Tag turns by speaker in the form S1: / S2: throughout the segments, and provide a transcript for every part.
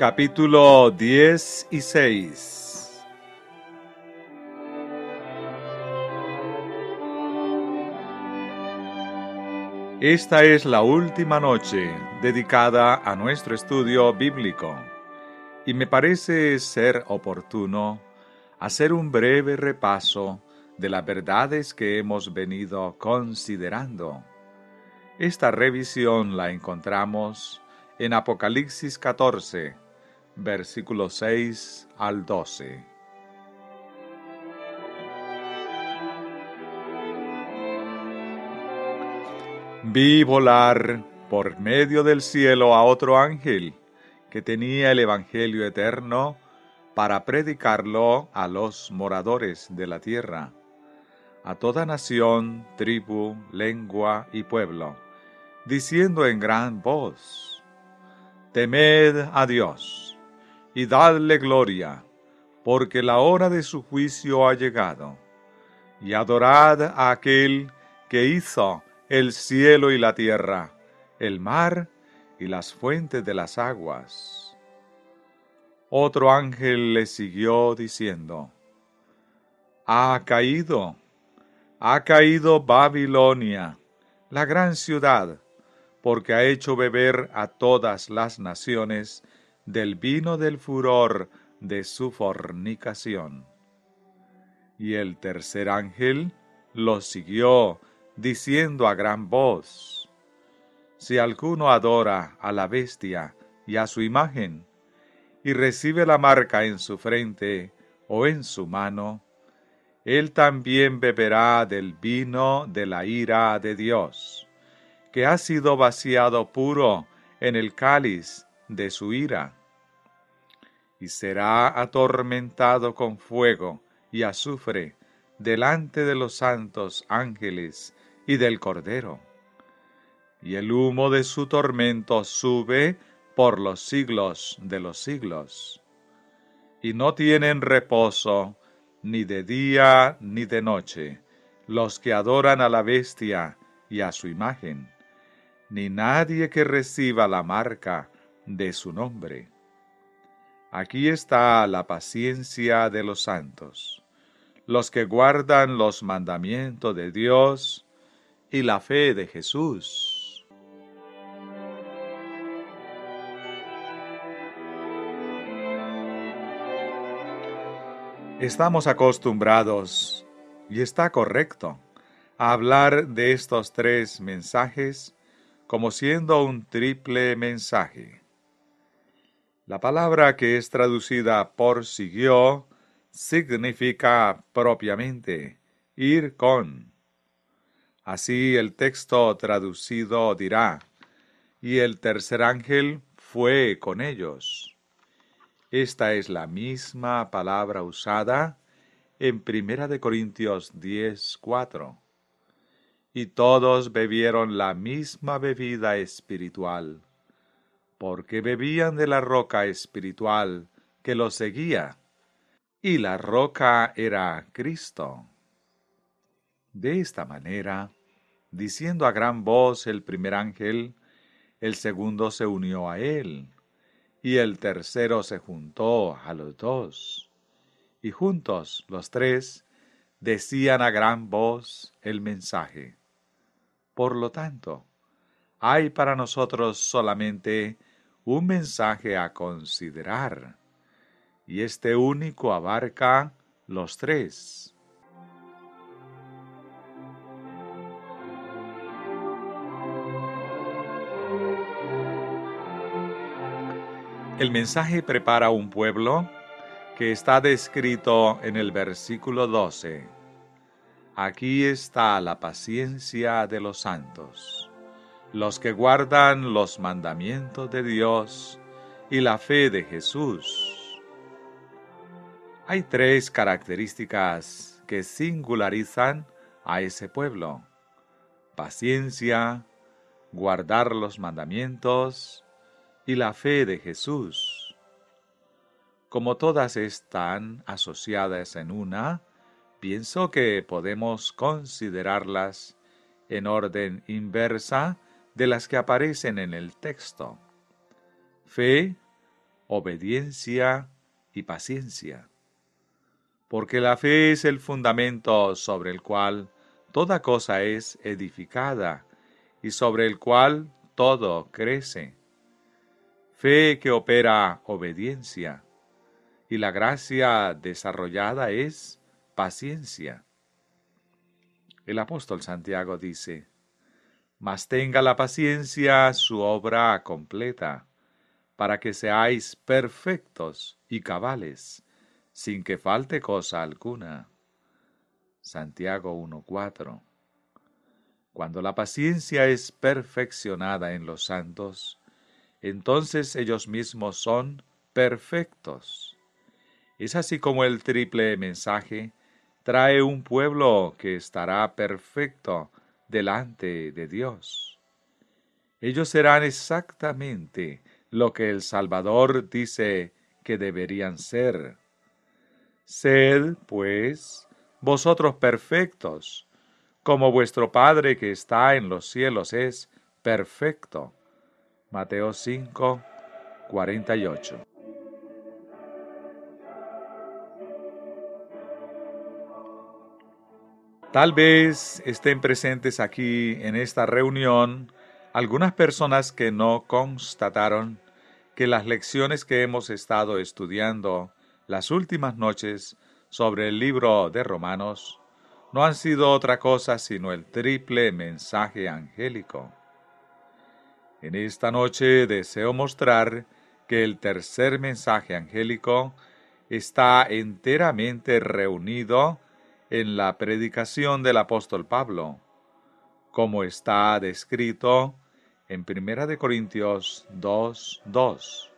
S1: Capítulo 16. Esta es la última noche dedicada a nuestro estudio bíblico, y me parece ser oportuno hacer un breve repaso de las verdades que hemos venido considerando. Esta revisión la encontramos en Apocalipsis 14, versículos 6 al 12. Vi volar por medio del cielo a otro ángel que tenía el Evangelio eterno para predicarlo a los moradores de la tierra, a toda nación, tribu, lengua y pueblo, diciendo en gran voz: Temed a Dios y dadle gloria, porque la hora de su juicio ha llegado, y adorad a aquel que hizo el cielo y la tierra, el mar y las fuentes de las aguas. Otro ángel le siguió diciendo: Ha caído Babilonia, la gran ciudad, porque ha hecho beber a todas las naciones del vino del furor de su fornicación. Y el tercer ángel lo siguió, diciendo a gran voz: Si alguno adora a la bestia y a su imagen, y recibe la marca en su frente o en su mano, él también beberá del vino de la ira de Dios, que ha sido vaciado puro en el cáliz de su ira, y será atormentado con fuego y azufre delante de los santos ángeles y del Cordero. Y el humo de su tormento sube por los siglos de los siglos. Y no tienen reposo ni de día ni de noche los que adoran a la bestia y a su imagen, ni nadie que reciba la marca de su nombre. Aquí está la paciencia de los santos, los que guardan los mandamientos de Dios y la fe de Jesús. Estamos acostumbrados, y está correcto, a hablar de estos tres mensajes como siendo un triple mensaje. La palabra que es traducida por siguió significa propiamente ir con. Así el texto traducido dirá: y el tercer ángel fue con ellos. Esta es la misma palabra usada en 1 Corintios 10:4. Y todos bebieron la misma bebida espiritual, porque bebían de la roca espiritual que los seguía, y la roca era Cristo. De esta manera, diciendo a gran voz el primer ángel, el segundo se unió a él, y el tercero se juntó a los dos, y juntos los tres decían a gran voz el mensaje. Por lo tanto, hay para nosotros solamente un mensaje a considerar, y este único abarca los tres. El mensaje prepara un pueblo que está descrito en el versículo 12. Aquí está la paciencia de los santos, los que guardan los mandamientos de Dios y la fe de Jesús. Hay tres características que singularizan a ese pueblo: paciencia, guardar los mandamientos y la fe de Jesús. Como todas están asociadas en una, pienso que podemos considerarlas en orden inversa de las que aparecen en el texto. Fe, obediencia y paciencia. Porque la fe es el fundamento sobre el cual toda cosa es edificada y sobre el cual todo crece. Fe que opera obediencia, y la gracia desarrollada es paciencia. El apóstol Santiago dice: mas tenga la paciencia su obra completa, para que seáis perfectos y cabales, sin que falte cosa alguna. Santiago 1:4. Cuando la paciencia es perfeccionada en los santos, entonces ellos mismos son perfectos. Es así como el triple mensaje trae un pueblo que estará perfecto delante de Dios. Ellos serán exactamente lo que el Salvador dice que deberían ser. Sed, pues, vosotros perfectos, como vuestro Padre que está en los cielos es perfecto. Mateo 5:48. Tal vez estén presentes aquí en esta reunión algunas personas que no constataron que las lecciones que hemos estado estudiando las últimas noches sobre el libro de Romanos no han sido otra cosa sino el triple mensaje angélico. En esta noche deseo mostrar que el tercer mensaje angélico está enteramente reunido en la predicación del apóstol Pablo, como está descrito en 1 Corintios 2:2.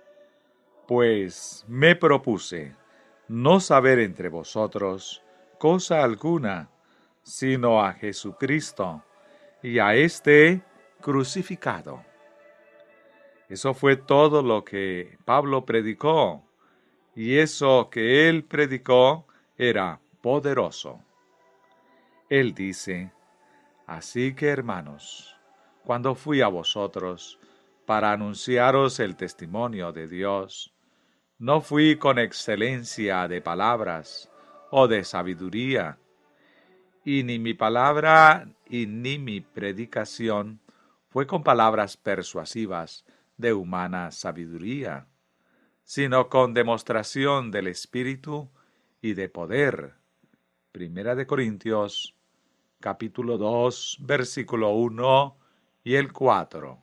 S1: Pues me propuse no saber entre vosotros cosa alguna, sino a Jesucristo y a éste crucificado. Eso fue todo lo que Pablo predicó, y eso que él predicó era poderoso. Él dice: así que, hermanos, cuando fui a vosotros para anunciaros el testimonio de Dios, no fui con excelencia de palabras o de sabiduría, y ni mi palabra y ni mi predicación fue con palabras persuasivas de humana sabiduría, sino con demostración del Espíritu y de poder. 1 Corintios capítulo 2, versículo 1 y el 4.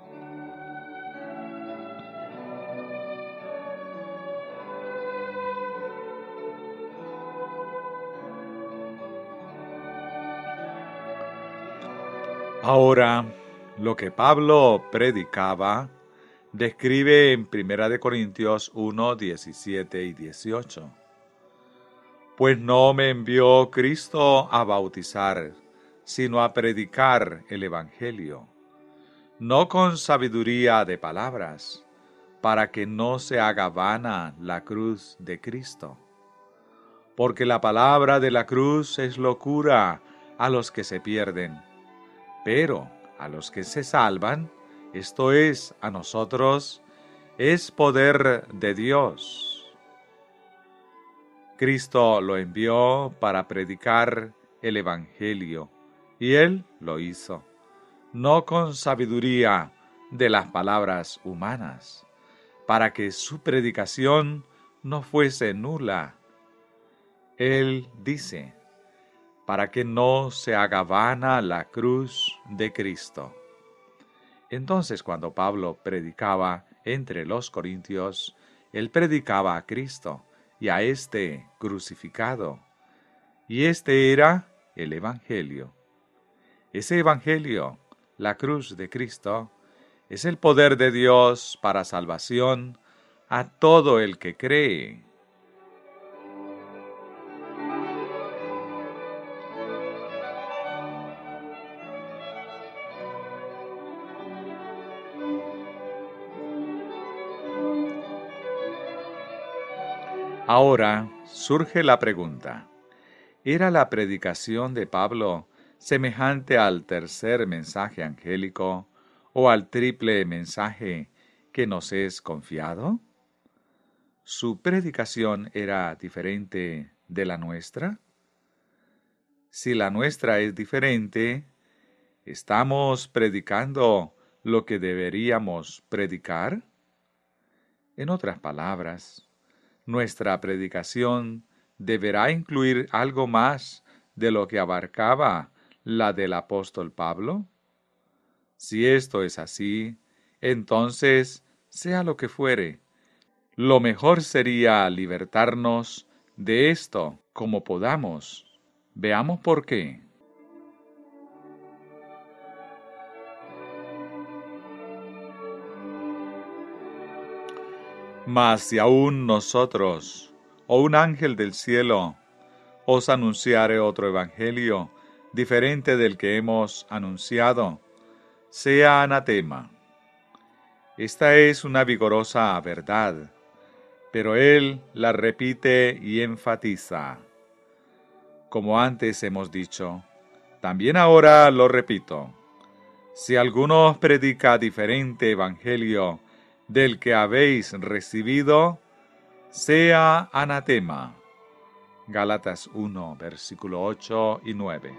S1: Ahora, lo que Pablo predicaba describe en 1 Corintios 1, 17 y 18. Pues no me envió Cristo a bautizar, sino a predicar el Evangelio, no con sabiduría de palabras, para que no se haga vana la cruz de Cristo. Porque la palabra de la cruz es locura a los que se pierden, pero a los que se salvan, esto es, a nosotros, es poder de Dios. Cristo lo envió para predicar el Evangelio, y Él lo hizo, no con sabiduría de las palabras humanas, para que su predicación no fuese nula. Él dice: para que no se haga vana la cruz de Cristo. Entonces, cuando Pablo predicaba entre los corintios, él predicaba a Cristo y a este crucificado. Y este era el Evangelio. Ese Evangelio, la cruz de Cristo, es el poder de Dios para salvación a todo el que cree. Ahora surge la pregunta: ¿era la predicación de Pablo semejante al tercer mensaje angélico o al triple mensaje que nos es confiado? ¿Su predicación era diferente de la nuestra? Si la nuestra es diferente, ¿estamos predicando lo que deberíamos predicar? En otras palabras, nuestra predicación deberá incluir algo más de lo que abarcaba la del apóstol Pablo. Si esto es así, entonces, sea lo que fuere, lo mejor sería libertarnos de esto como podamos. Veamos por qué. Mas si aún nosotros, o un ángel del cielo, os anunciare otro evangelio, diferente del que hemos anunciado, sea anatema. Esta es una vigorosa verdad, pero él la repite y enfatiza. Como antes hemos dicho, también ahora lo repito. Si alguno os predica diferente evangelio del que habéis recibido, sea anatema. Gálatas 1, versículo 8 y 9.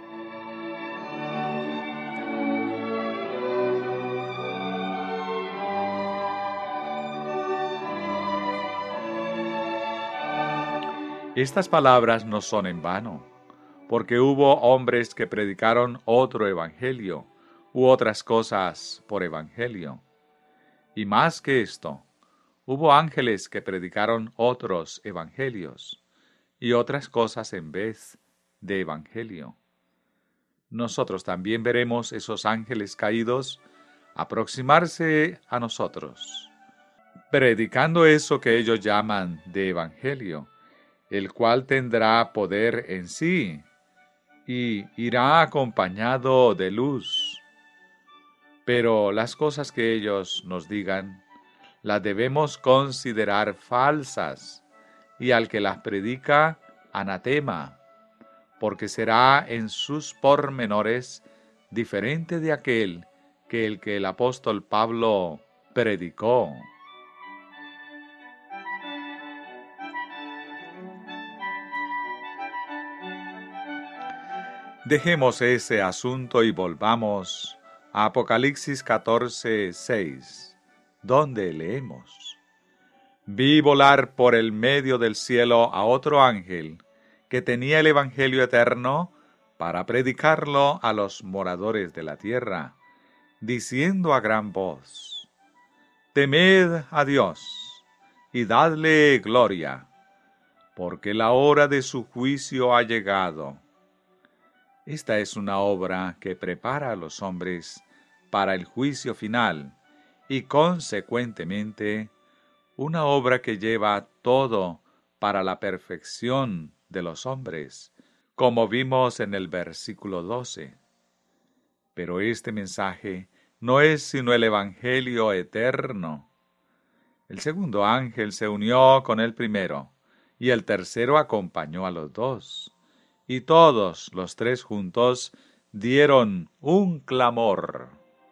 S1: Estas palabras no son en vano, porque hubo hombres que predicaron otro evangelio, u otras cosas por evangelio. Y más que esto, hubo ángeles que predicaron otros evangelios, y otras cosas en vez de evangelio. Nosotros también veremos esos ángeles caídos aproximarse a nosotros, predicando eso que ellos llaman de evangelio, el cual tendrá poder en sí y irá acompañado de luz. Pero las cosas que ellos nos digan, las debemos considerar falsas, y al que las predica, anatema, porque será en sus pormenores diferente de aquel que el apóstol Pablo predicó. Dejemos ese asunto y volvamos a Apocalipsis 14:6, donde leemos: Vi volar por el medio del cielo a otro ángel que tenía el Evangelio eterno para predicarlo a los moradores de la tierra, diciendo a gran voz: Temed a Dios y dadle gloria, porque la hora de su juicio ha llegado. Esta es una obra que prepara a los hombres para el juicio final y, consecuentemente, una obra que lleva todo para la perfección de los hombres, como vimos en el versículo 12. Pero este mensaje no es sino el Evangelio eterno. El segundo ángel se unió con el primero, y el tercero acompañó a los dos. Y todos los tres juntos dieron un clamor.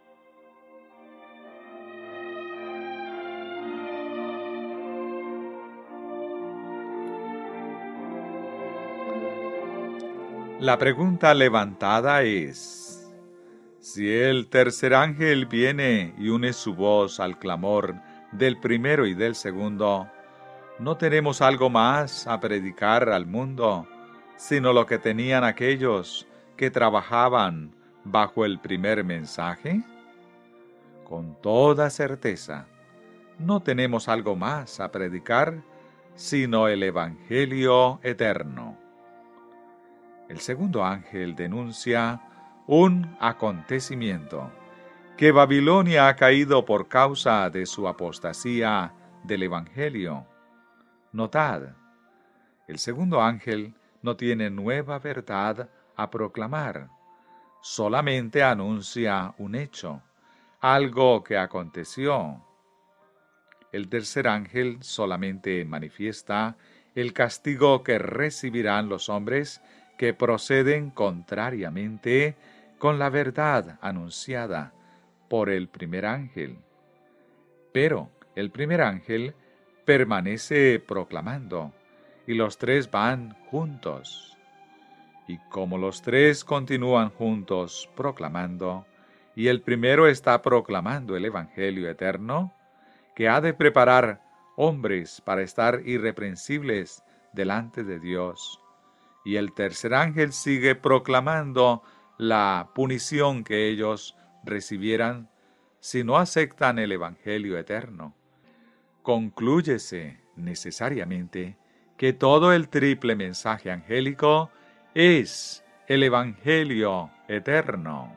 S1: La pregunta levantada es: si el tercer ángel viene y une su voz al clamor del primero y del segundo, ¿no tenemos algo más a predicar al mundo, sino lo que tenían aquellos que trabajaban bajo el primer mensaje? Con toda certeza, no tenemos algo más a predicar, sino el Evangelio eterno. El segundo ángel denuncia un acontecimiento, que Babilonia ha caído por causa de su apostasía del Evangelio. Notad, el segundo ángel no tiene nueva verdad a proclamar, solamente anuncia un hecho, algo que aconteció. El tercer ángel solamente manifiesta el castigo que recibirán los hombres que proceden contrariamente con la verdad anunciada por el primer ángel. Pero el primer ángel permanece proclamando, y los tres van juntos. Y como los tres continúan juntos proclamando, y el primero está proclamando el Evangelio eterno, que ha de preparar hombres para estar irreprensibles delante de Dios, y el tercer ángel sigue proclamando la punición que ellos recibieran si no aceptan el Evangelio eterno. Conclúyese necesariamente que todo el triple mensaje angélico es el Evangelio eterno.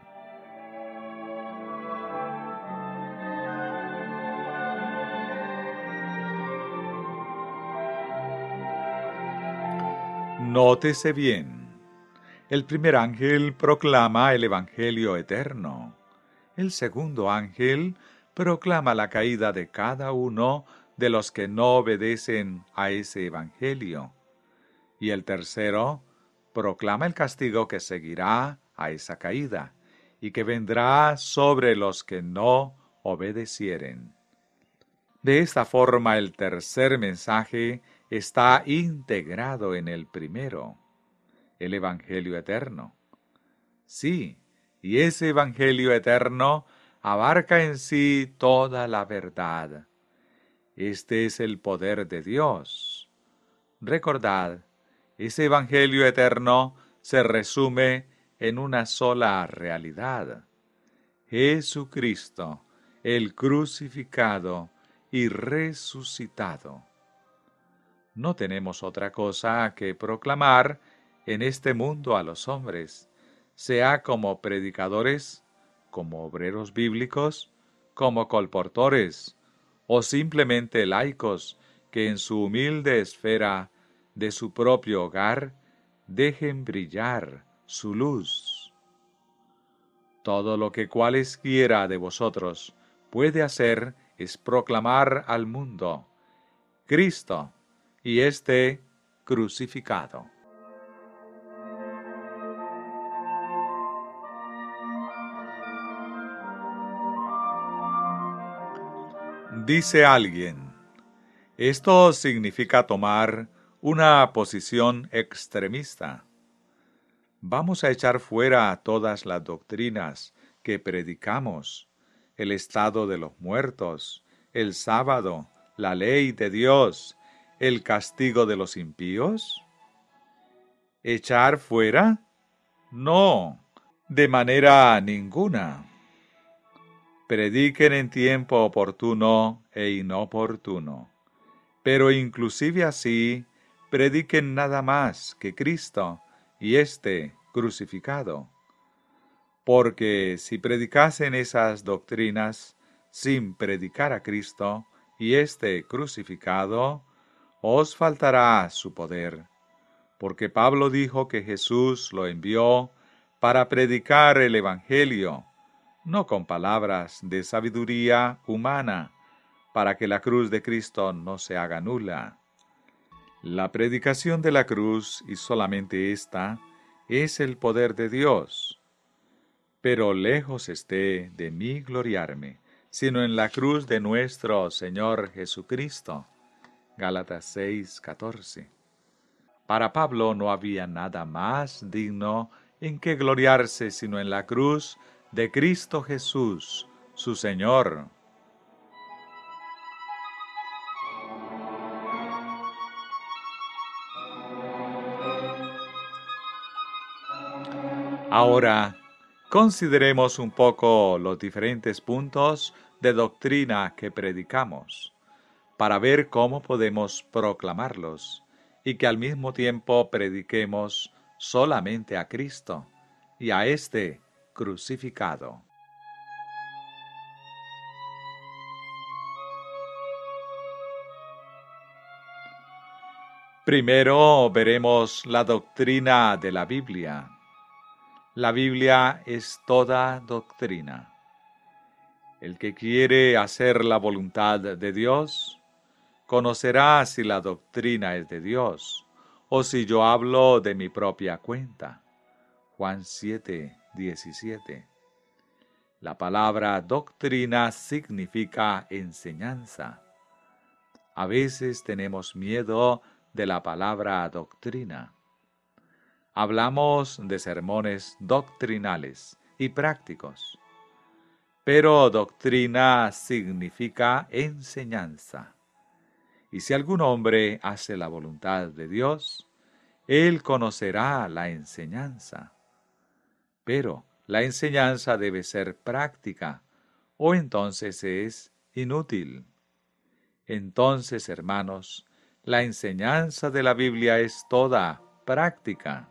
S1: Nótese bien. El primer ángel proclama el Evangelio eterno. El segundo ángel proclama la caída de cada uno de los que no obedecen a ese Evangelio. Y el tercero proclama el castigo que seguirá a esa caída y que vendrá sobre los que no obedecieren. De esta forma, el tercer mensaje está integrado en el primero, el Evangelio eterno. Sí, y ese Evangelio eterno abarca en sí toda la verdad. Este es el poder de Dios. Recordad, ese Evangelio eterno se resume en una sola realidad: Jesucristo, el crucificado y resucitado. No tenemos otra cosa que proclamar en este mundo a los hombres, sea como predicadores, como obreros bíblicos, como colportores, o simplemente laicos que en su humilde esfera de su propio hogar dejen brillar su luz. Todo lo que cualesquiera de vosotros puede hacer es proclamar al mundo: Cristo y este crucificado. Dice alguien: esto significa tomar una posición extremista. Vamos a echar fuera todas las doctrinas que predicamos: el estado de los muertos, el sábado, la ley de Dios, el castigo de los impíos. ¿Echar fuera? No, de manera ninguna. Prediquen en tiempo oportuno e inoportuno, pero inclusive así, prediquen nada más que Cristo y este crucificado. Porque si predicasen esas doctrinas sin predicar a Cristo y este crucificado, os faltará su poder. Porque Pablo dijo que Jesús lo envió para predicar el Evangelio, no con palabras de sabiduría humana, para que la cruz de Cristo no se haga nula. La predicación de la cruz, y solamente esta, es el poder de Dios. Pero lejos esté de mí gloriarme, sino en la cruz de nuestro Señor Jesucristo. Gálatas 6:14. Para Pablo no había nada más digno en que gloriarse sino en la cruz de Cristo Jesús, su Señor. Ahora, consideremos un poco los diferentes puntos de doctrina que predicamos, para ver cómo podemos proclamarlos, y que al mismo tiempo prediquemos solamente a Cristo y a este crucificado. Primero veremos la doctrina de la Biblia. La Biblia es toda doctrina. El que quiere hacer la voluntad de Dios, conocerá si la doctrina es de Dios, o si yo hablo de mi propia cuenta. Juan 7:17. La palabra doctrina significa enseñanza. A veces tenemos miedo de la palabra doctrina. Hablamos de sermones doctrinales y prácticos, pero doctrina significa enseñanza. Y si algún hombre hace la voluntad de Dios, él conocerá la enseñanza. Pero la enseñanza debe ser práctica, o entonces es inútil. Entonces, hermanos, la enseñanza de la Biblia es toda práctica.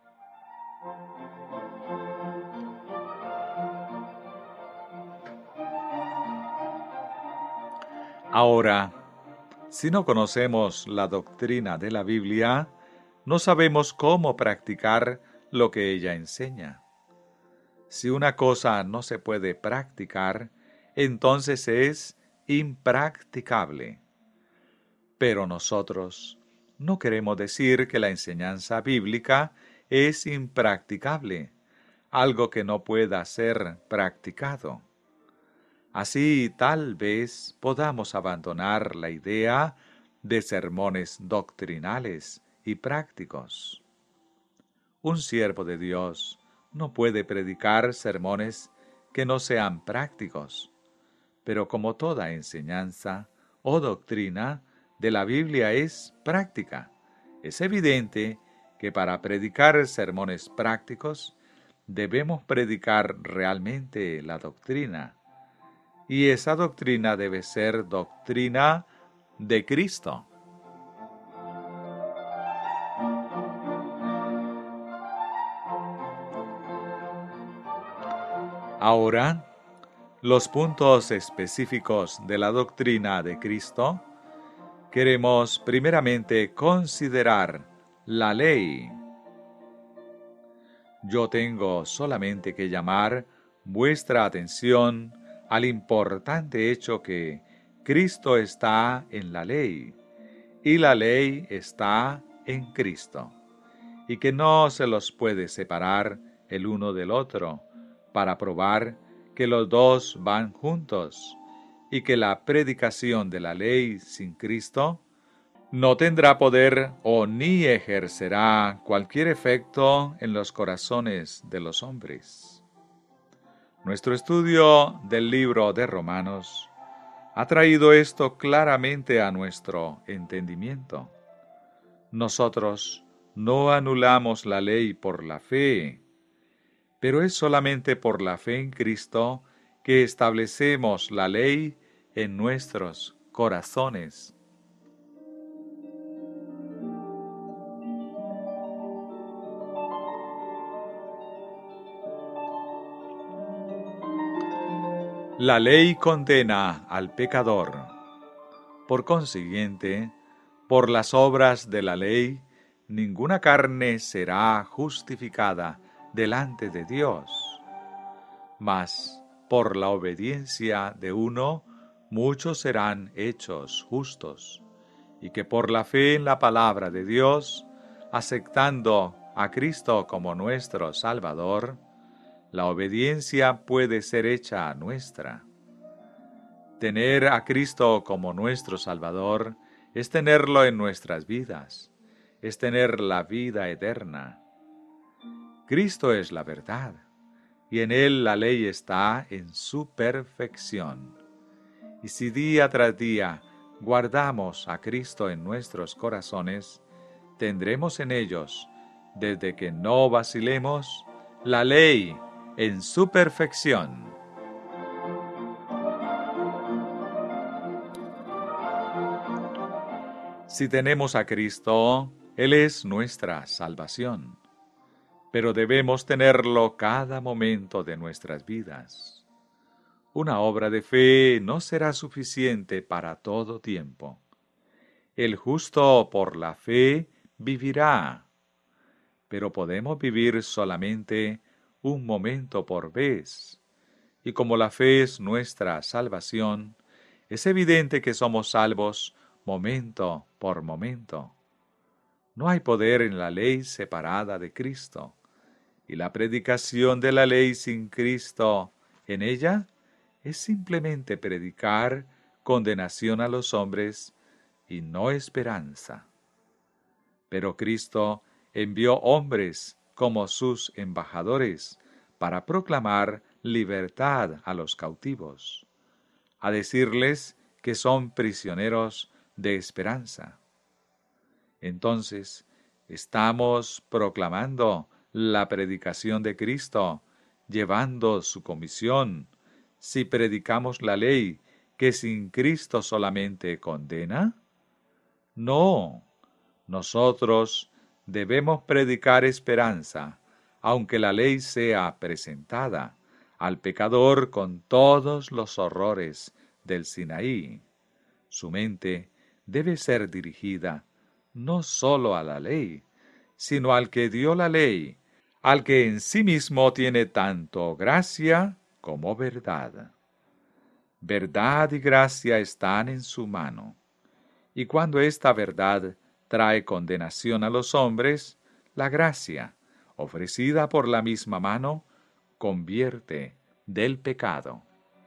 S1: Ahora, si no conocemos la doctrina de la Biblia, no sabemos cómo practicar lo que ella enseña. Si una cosa no se puede practicar, entonces es impracticable. Pero nosotros no queremos decir que la enseñanza bíblica es impracticable, algo que no pueda ser practicado. Así tal vez podamos abandonar la idea de sermones doctrinales y prácticos. Un siervo de Dios no puede predicar sermones que no sean prácticos, pero como toda enseñanza o doctrina de la Biblia es práctica, es evidente que para predicar sermones prácticos debemos predicar realmente la doctrina, y esa doctrina debe ser doctrina de Cristo. Ahora, los puntos específicos de la doctrina de Cristo, queremos primeramente considerar la ley. Yo tengo solamente que llamar vuestra atención al importante hecho que Cristo está en la ley y la ley está en Cristo, y que no se los puede separar el uno del otro, para probar que los dos van juntos, y que la predicación de la ley sin Cristo no tendrá poder o ni ejercerá cualquier efecto en los corazones de los hombres. Nuestro estudio del libro de Romanos ha traído esto claramente a nuestro entendimiento. Nosotros no anulamos la ley por la fe, pero es solamente por la fe en Cristo que establecemos la ley en nuestros corazones. La ley condena al pecador. Por consiguiente, por las obras de la ley, ninguna carne será justificada delante de Dios. Mas, por la obediencia de uno, muchos serán hechos justos, y que por la fe en la palabra de Dios, aceptando a Cristo como nuestro Salvador, la obediencia puede ser hecha nuestra. Tener a Cristo como nuestro Salvador es tenerlo en nuestras vidas, es tener la vida eterna. Cristo es la verdad, y en Él la ley está en su perfección. Y si día tras día guardamos a Cristo en nuestros corazones, tendremos en ellos, desde que no vacilemos, la ley en su perfección. Si tenemos a Cristo, Él es nuestra salvación, pero debemos tenerlo cada momento de nuestras vidas. Una obra de fe no será suficiente para todo tiempo. El justo por la fe vivirá, pero podemos vivir solamente un momento por vez. Y como la fe es nuestra salvación, es evidente que somos salvos momento por momento. No hay poder en la ley separada de Cristo, y la predicación de la ley sin Cristo en ella es simplemente predicar condenación a los hombres y no esperanza. Pero Cristo envió hombres como sus embajadores para proclamar libertad a los cautivos, a decirles que son prisioneros de esperanza. Entonces, estamos proclamando la predicación de Cristo, llevando su comisión, si predicamos la ley que sin Cristo solamente condena? No, nosotros debemos predicar esperanza, aunque la ley sea presentada al pecador con todos los horrores del Sinaí. Su mente debe ser dirigida no sólo a la ley, sino al que dio la ley, al que en sí mismo tiene tanto gracia como verdad. Verdad y gracia están en su mano, y cuando esta verdad trae condenación a los hombres, la gracia, ofrecida por la misma mano, convierte del pecado.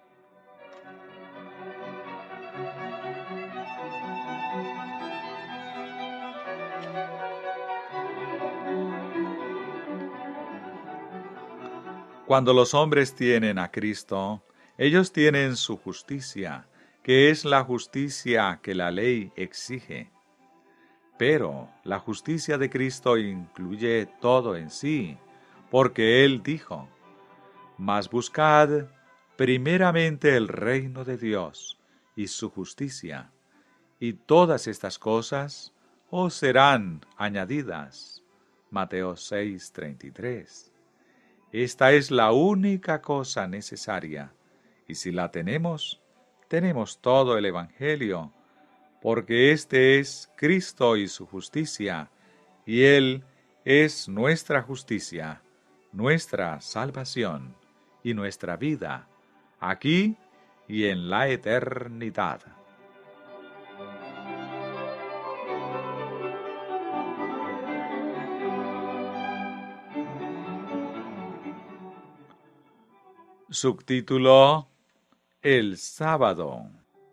S1: Cuando los hombres tienen a Cristo, ellos tienen su justicia, que es la justicia que la ley exige. Pero la justicia de Cristo incluye todo en sí, porque Él dijo: mas buscad primeramente el reino de Dios y su justicia, y todas estas cosas os serán añadidas. Mateo 6:33. Esta es la única cosa necesaria, y si la tenemos, tenemos todo el Evangelio, porque este es Cristo y su justicia, y Él es nuestra justicia, nuestra salvación y nuestra vida, aquí y en la eternidad. Subtítulo: El sábado.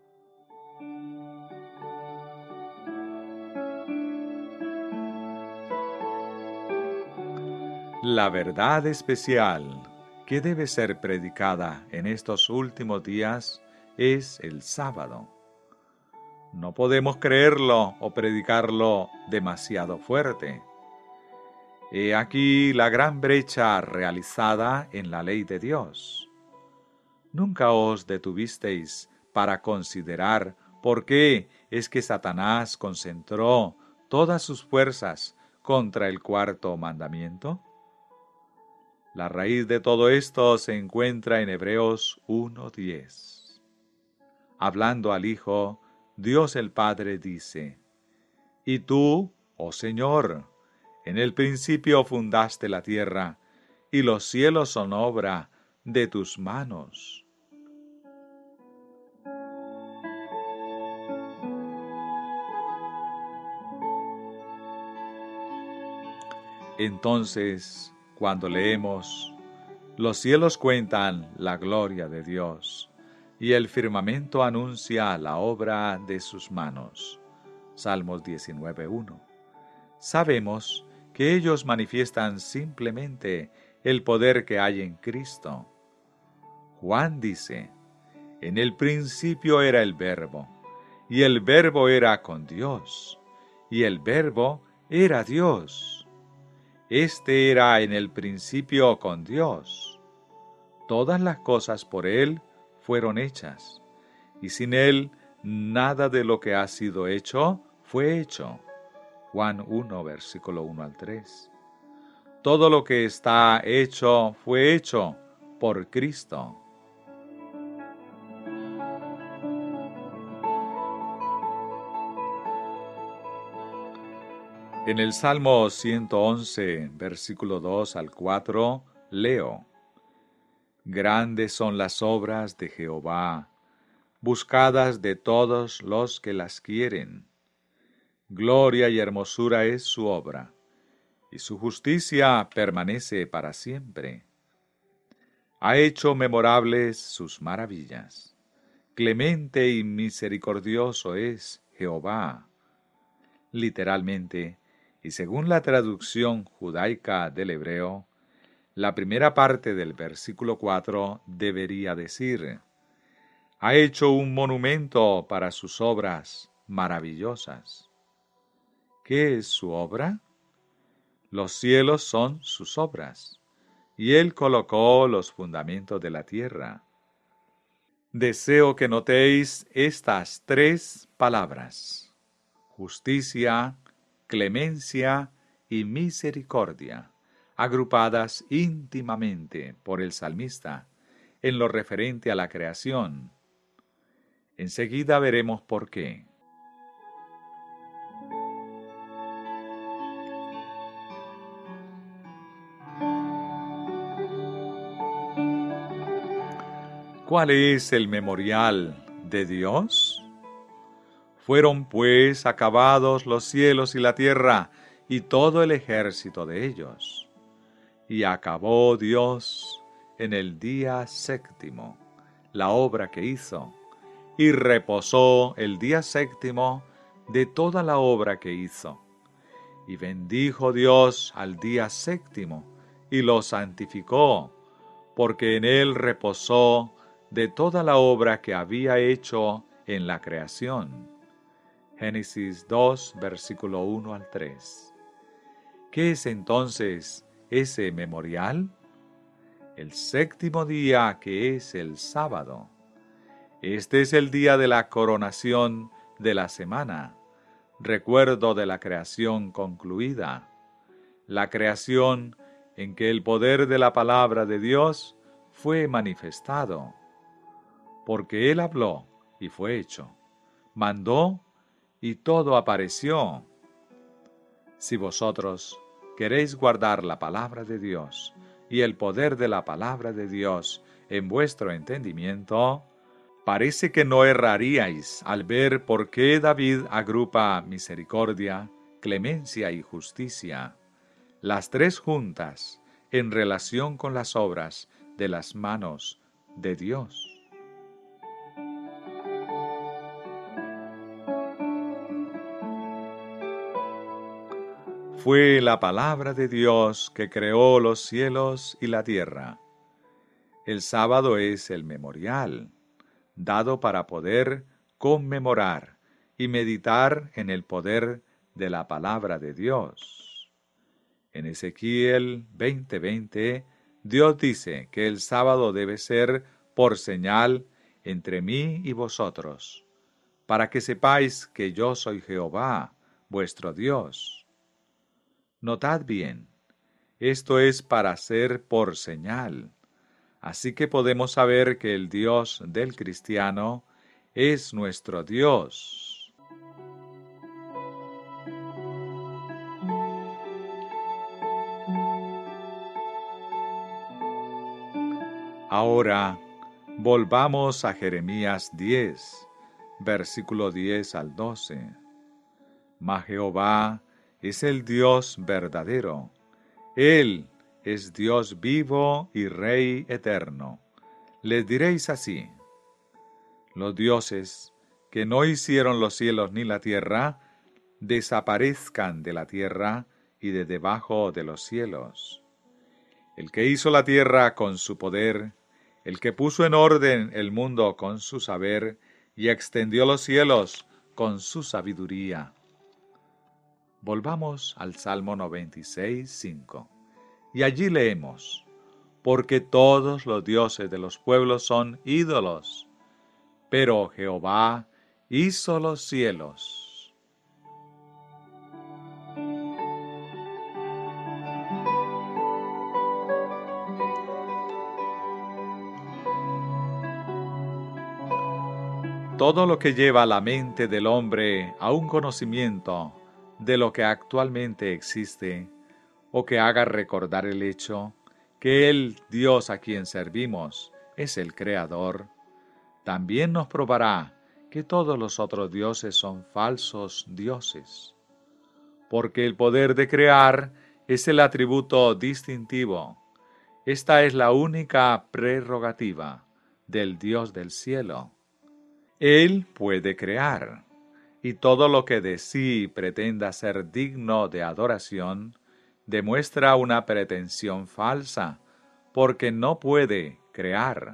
S1: La verdad especial que debe ser predicada en estos últimos días es el sábado. No podemos creerlo o predicarlo demasiado fuerte. He aquí la gran brecha realizada en la ley de Dios. ¿Nunca os detuvisteis para considerar por qué es que Satanás concentró todas sus fuerzas contra el cuarto mandamiento? La raíz de todo esto se encuentra en Hebreos 1:10. Hablando al Hijo, Dios el Padre dice: Y tú, oh Señor, en el principio fundaste la tierra, y los cielos son obra de tus manos. Entonces, cuando leemos: los cielos cuentan la gloria de Dios, y el firmamento anuncia la obra de sus manos. Salmos 19:1. Sabemos que ellos manifiestan simplemente el poder que hay en Cristo. Juan dice: en el principio era el Verbo, y el Verbo era con Dios, y el Verbo era Dios. Este era en el principio con Dios. Todas las cosas por Él fueron hechas, y sin Él nada de lo que ha sido hecho fue hecho. Juan 1, versículo 1 al 3. Todo lo que está hecho fue hecho por Cristo. En el Salmo 111, versículo 2 al 4, leo: Grandes son las obras de Jehová, buscadas de todos los que las quieren. Gloria y hermosura es su obra, y su justicia permanece para siempre. Ha hecho memorables sus maravillas. Clemente y misericordioso es Jehová. Literalmente, y según la traducción judaica del hebreo, la primera parte del versículo 4 debería decir: ha hecho un monumento para sus obras maravillosas. ¿Qué es su obra? Los cielos son sus obras, y Él colocó los fundamentos de la tierra. Deseo que notéis estas tres palabras: justicia, clemencia y misericordia, agrupadas íntimamente por el salmista en lo referente a la creación. Enseguida veremos por qué. ¿Cuál es el memorial de Dios? Fueron pues acabados los cielos y la tierra y todo el ejército de ellos. Y acabó Dios en el día séptimo la obra que hizo, y reposó el día séptimo de toda la obra que hizo. Y bendijo Dios al día séptimo, y lo santificó, porque en él reposó de toda la obra que había hecho en la creación. Génesis 2, versículo 1 al 3. ¿Qué es entonces ese memorial? El séptimo día, que es el sábado. Este es el día de la coronación de la semana, recuerdo de la creación concluida, la creación en que el poder de la palabra de Dios fue manifestado, porque Él habló y fue hecho, mandó y todo apareció. Si vosotros queréis guardar la palabra de Dios y el poder de la palabra de Dios en vuestro entendimiento, parece que no erraríais al ver por qué David agrupa misericordia, clemencia y justicia, las tres juntas, en relación con las obras de las manos de Dios. Fue la palabra de Dios que creó los cielos y la tierra. El sábado es el memorial, dado para poder conmemorar y meditar en el poder de la palabra de Dios. En Ezequiel 20:20, Dios dice que el sábado debe ser por señal entre mí y vosotros, para que sepáis que yo soy Jehová, vuestro Dios. Notad bien, esto es para ser por señal. Así que podemos saber que el Dios del cristiano es nuestro Dios. Ahora, volvamos a Jeremías 10, versículo 10 al 12. Mas Jehová es el Dios verdadero. Él es Dios vivo y Rey eterno. Les diréis así: los dioses que no hicieron los cielos ni la tierra, desaparezcan de la tierra y de debajo de los cielos. El que hizo la tierra con su poder, el que puso en orden el mundo con su saber y extendió los cielos con su sabiduría. Volvamos al Salmo 96, 5. Y allí leemos: porque todos los dioses de los pueblos son ídolos, pero Jehová hizo los cielos. Todo lo que lleva la mente del hombre a un conocimiento de lo que actualmente existe, o que haga recordar el hecho que el Dios a quien servimos es el Creador, también nos probará que todos los otros dioses son falsos dioses, porque el poder de crear es el atributo distintivo. Esta es la única prerrogativa del Dios del cielo. Él puede crear. y todo lo que de sí pretenda ser digno de adoración, demuestra una pretensión falsa, porque no puede crear.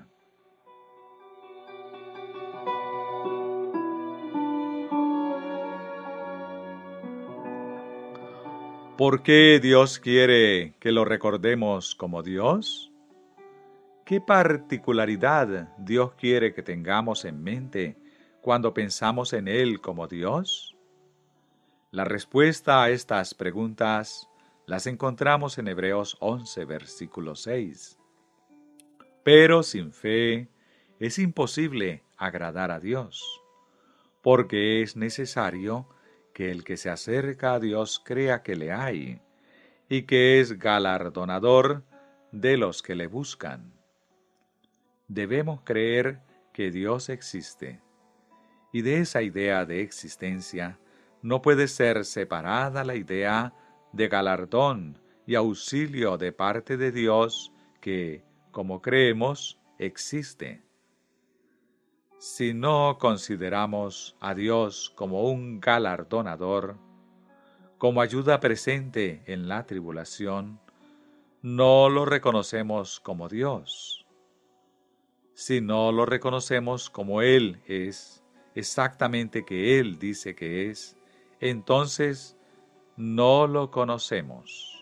S1: ¿Por qué Dios quiere que lo recordemos como Dios? ¿Qué particularidad Dios quiere que tengamos en mente cuando pensamos en Él como Dios? La respuesta a estas preguntas las encontramos en Hebreos 11, versículo 6. Pero sin fe es imposible agradar a Dios, porque es necesario que el que se acerca a Dios crea que le hay, y que es galardonador de los que le buscan. Debemos creer que Dios existe, y de esa idea de existencia no puede ser separada la idea de galardón y auxilio de parte de Dios que, como creemos, existe. Si no consideramos a Dios como un galardonador, como ayuda presente en la tribulación, no lo reconocemos como Dios. Si no lo reconocemos como Él es, exactamente que Él dice que es, entonces no lo conocemos.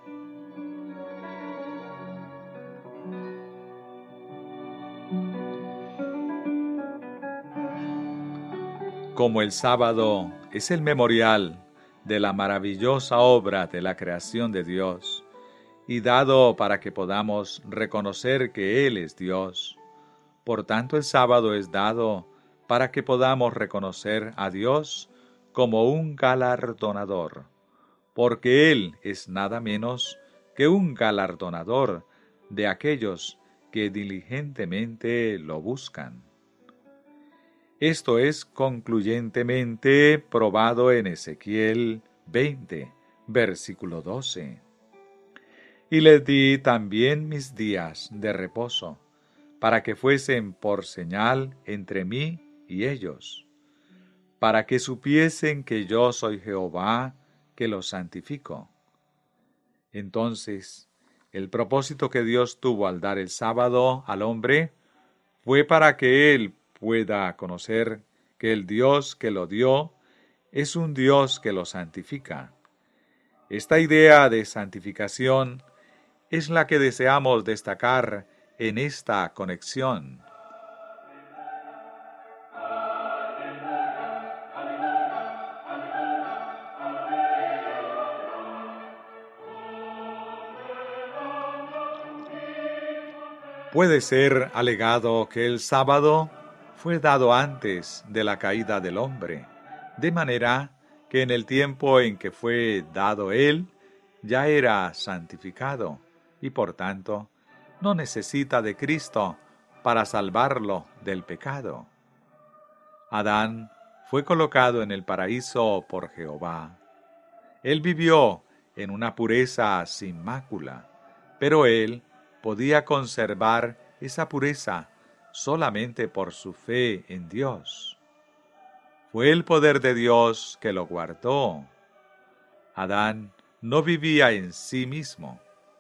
S1: Como el sábado es el memorial de la maravillosa obra de la creación de Dios, y dado para que podamos reconocer que Él es Dios, por tanto el sábado es dado para que podamos reconocer a Dios como un galardonador, porque Él es nada menos que un galardonador de aquellos que diligentemente lo buscan. Esto es concluyentemente probado en Ezequiel 20, versículo 12. Y les di también mis días de reposo, para que fuesen por señal entre mí y ellos, para que supiesen que yo soy Jehová, que los santifico. Entonces, el propósito que Dios tuvo al dar el sábado al hombre fue para que él pueda conocer que el Dios que lo dio es un Dios que lo santifica. Esta idea de santificación es la que deseamos destacar en esta conexión. Puede ser alegado que el sábado fue dado antes de la caída del hombre, de manera que en el tiempo en que fue dado él, ya era santificado y por tanto no necesita de Cristo para salvarlo del pecado. Adán fue colocado en el paraíso por Jehová. Él vivió en una pureza sin mácula, pero él podía conservar esa pureza solamente por su fe en Dios. Fue el poder de Dios que lo guardó. Adán no vivía en sí mismo.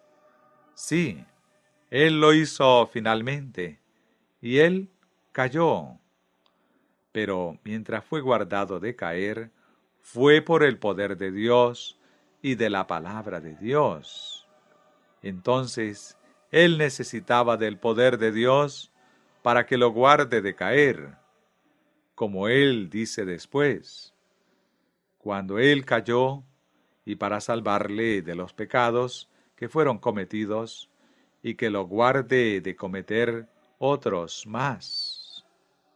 S1: Sí, él lo hizo finalmente, y él cayó. Pero mientras fue guardado de caer, fue por el poder de Dios y de la palabra de Dios. Entonces, él necesitaba del poder de Dios para que lo guarde de caer, como él dice después. Cuando él cayó, y para salvarle de los pecados que fueron cometidos, y que lo guarde de cometer otros más.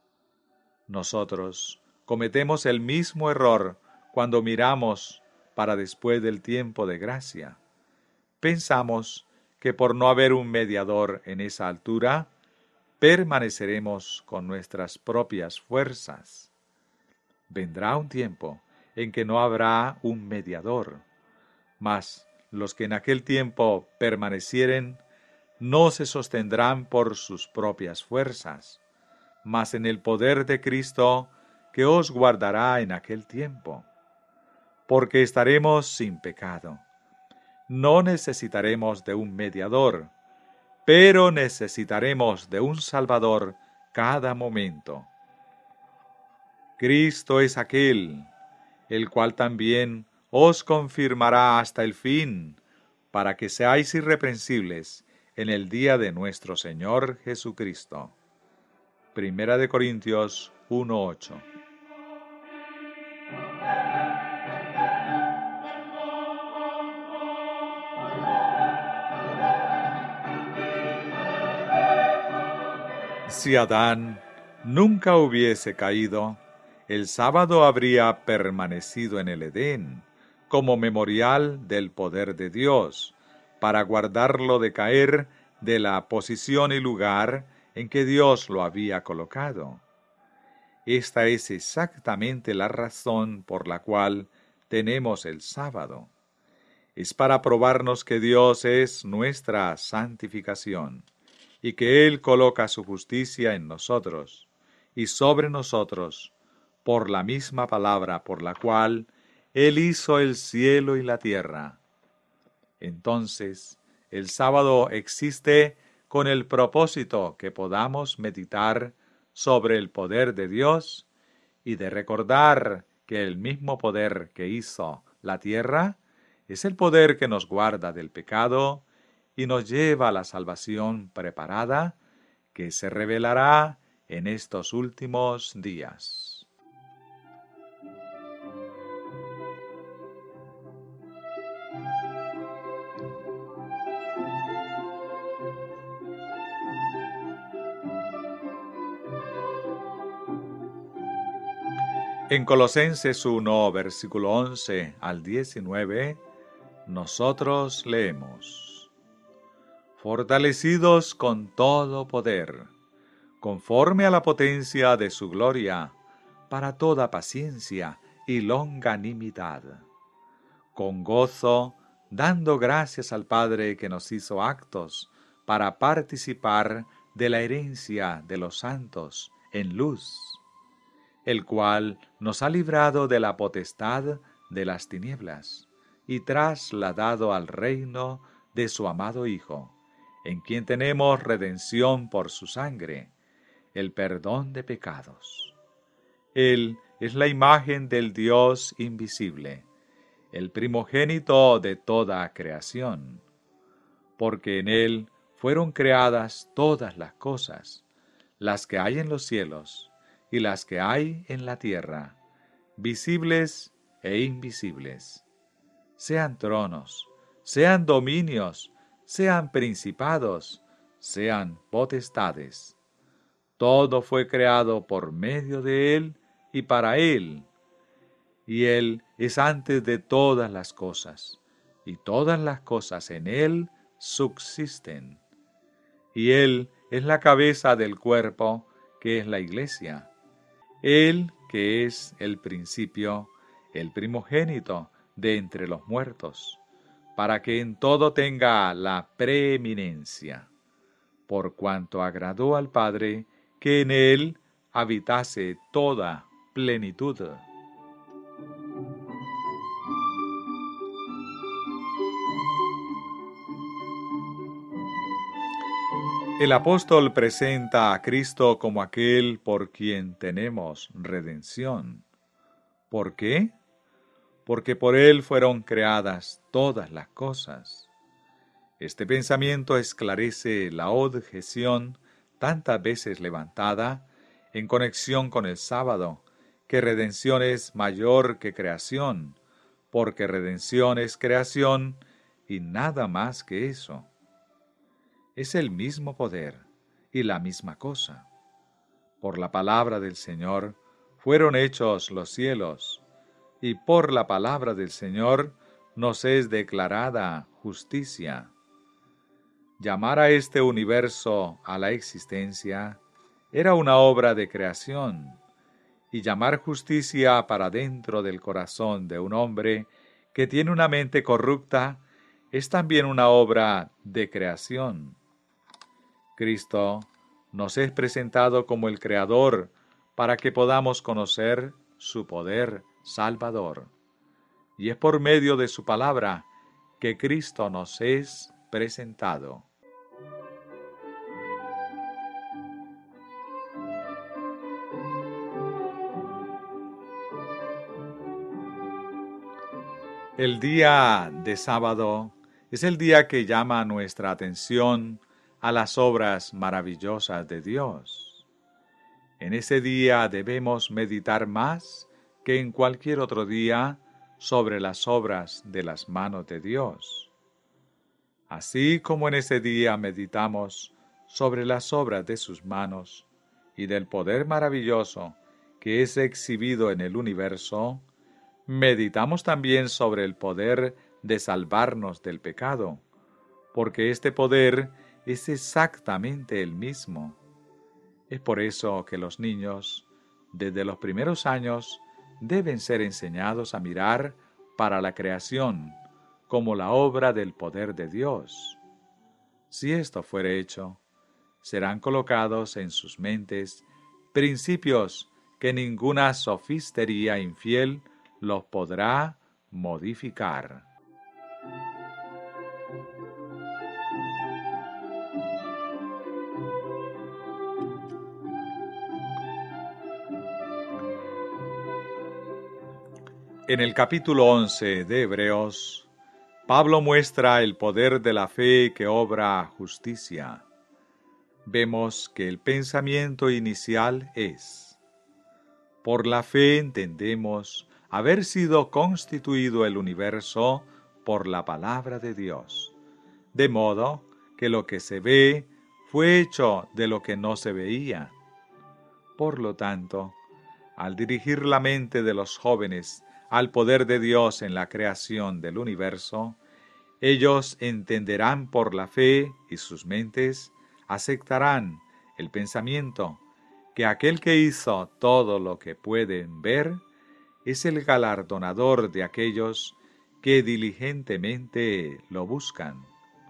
S1: Nosotros cometemos el mismo error cuando miramos para después del tiempo de gracia. Pensamos que por no haber un mediador en esa altura, permaneceremos con nuestras propias fuerzas. Vendrá un tiempo en que no habrá un mediador, mas los que en aquel tiempo permanecieren no se sostendrán por sus propias fuerzas, mas en el poder de Cristo que os guardará en aquel tiempo, porque estaremos sin pecado. No necesitaremos de un mediador, pero necesitaremos de un Salvador cada momento. Cristo es aquel, el cual también os confirmará hasta el fin, para que seáis irreprensibles en el día de nuestro Señor Jesucristo. Primera de Corintios 1:8. Si Adán nunca hubiese caído, el sábado habría permanecido en el Edén, como memorial del poder de Dios, para guardarlo de caer de la posición y lugar en que Dios lo había colocado. Esta es exactamente la razón por la cual tenemos el sábado. Es para probarnos que Dios es nuestra santificación, y que Él coloca su justicia en nosotros, y sobre nosotros, por la misma palabra por la cual Él hizo el cielo y la tierra. Entonces, el sábado existe con el propósito que podamos meditar sobre el poder de Dios y de recordar que el mismo poder que hizo la tierra es el poder que nos guarda del pecado y nos lleva a la salvación preparada que se revelará en estos últimos días. En Colosenses 1, versículo 11 al 19, nosotros leemos: fortalecidos con todo poder, conforme a la potencia de su gloria, para toda paciencia y longanimidad, con gozo, dando gracias al Padre que nos hizo aptos para participar de la herencia de los santos en luz, el cual nos ha librado de la potestad de las tinieblas y trasladado al reino de su amado Hijo, en quien tenemos redención por su sangre, el perdón de pecados. Él es la imagen del Dios invisible, el primogénito de toda creación, porque en Él fueron creadas todas las cosas, las que hay en los cielos y las que hay en la tierra, visibles e invisibles, sean tronos, sean dominios, sean principados, sean potestades. Todo fue creado por medio de Él y para Él, y Él es antes de todas las cosas, y todas las cosas en Él subsisten. Y Él es la cabeza del cuerpo, que es la Iglesia. Él que es el principio, el primogénito de entre los muertos, para que en todo tenga la preeminencia, por cuanto agradó al Padre que en Él habitase toda plenitud. El apóstol presenta a Cristo como aquel por quien tenemos redención. ¿Por qué? Porque por Él fueron creadas todas las cosas. Este pensamiento esclarece la objeción tantas veces levantada en conexión con el sábado, que redención es mayor que creación, porque redención es creación y nada más que eso. Es el mismo poder y la misma cosa. Por la palabra del Señor fueron hechos los cielos, y por la palabra del Señor nos es declarada justicia. Llamar a este universo a la existencia era una obra de creación, y llamar justicia para dentro del corazón de un hombre que tiene una mente corrupta es también una obra de creación. Cristo nos es presentado como el Creador para que podamos conocer su poder salvador. Y es por medio de su palabra que Cristo nos es presentado. El día de sábado es el día que llama nuestra atención a las obras maravillosas de Dios. En ese día debemos meditar más que en cualquier otro día sobre las obras de las manos de Dios. Así como en ese día meditamos sobre las obras de sus manos y del poder maravilloso que es exhibido en el universo, meditamos también sobre el poder de salvarnos del pecado, porque este poder es exactamente el mismo. Es por eso que los niños, desde los primeros años, deben ser enseñados a mirar para la creación como la obra del poder de Dios. Si esto fuere hecho, serán colocados en sus mentes principios que ninguna sofistería infiel los podrá modificar. En el capítulo 11 de Hebreos, Pablo muestra el poder de la fe que obra justicia. Vemos que el pensamiento inicial es: por la fe entendemos haber sido constituido el universo por la palabra de Dios, de modo que lo que se ve fue hecho de lo que no se veía. Por lo tanto, al dirigir la mente de los jóvenes al poder de Dios en la creación del universo, ellos entenderán por la fe y sus mentes aceptarán el pensamiento que aquel que hizo todo lo que pueden ver es el galardonador de aquellos que diligentemente lo buscan.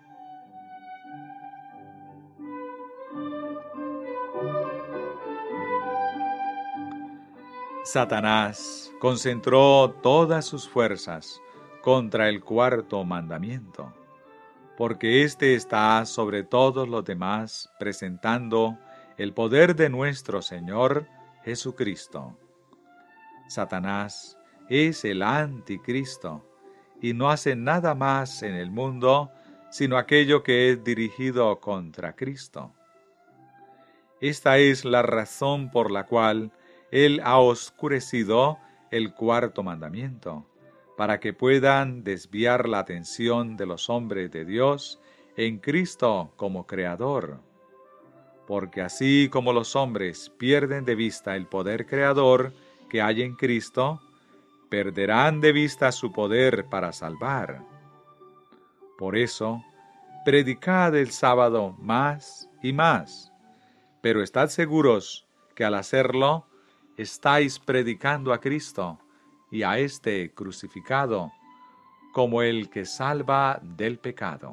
S1: Satanás concentró todas sus fuerzas contra el cuarto mandamiento, porque éste está sobre todos los demás, presentando el poder de nuestro Señor Jesucristo. Satanás es el anticristo y no hace nada más en el mundo sino aquello que es dirigido contra Cristo. Esta es la razón por la cual Él ha oscurecido el cuarto mandamiento, para que puedan desviar la atención de los hombres de Dios en Cristo como Creador. Porque así como los hombres pierden de vista el poder creador que hay en Cristo, perderán de vista su poder para salvar. Por eso, predicad el sábado más y más, pero estad seguros que al hacerlo, estáis predicando a Cristo y a este crucificado como el que salva del pecado.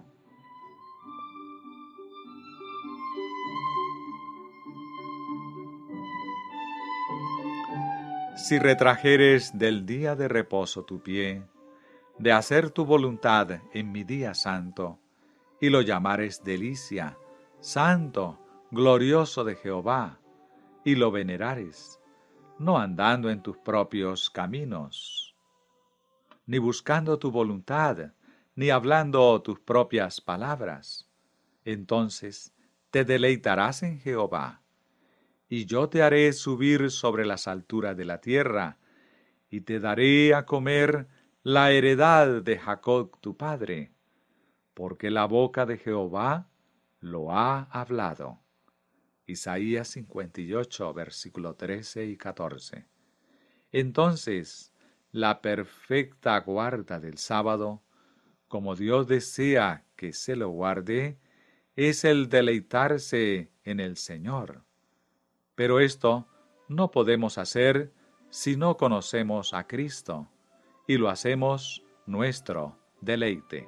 S1: Si retrajeres del día de reposo tu pie, de hacer tu voluntad en mi día santo, y lo llamares delicia, santo, glorioso de Jehová, y lo venerares, no andando en tus propios caminos, ni buscando tu voluntad, ni hablando tus propias palabras, entonces te deleitarás en Jehová, y yo te haré subir sobre las alturas de la tierra, y te daré a comer la heredad de Jacob tu padre, porque la boca de Jehová lo ha hablado. Isaías 58, versículo 13 y 14. Entonces, la perfecta guarda del sábado, como Dios desea que se lo guarde, es el deleitarse en el Señor. Pero esto no podemos hacer si no conocemos a Cristo, y lo hacemos nuestro deleite.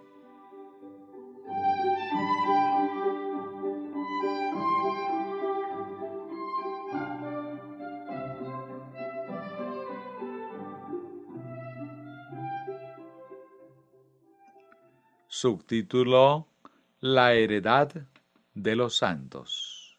S1: Subtítulo: La heredad de los santos.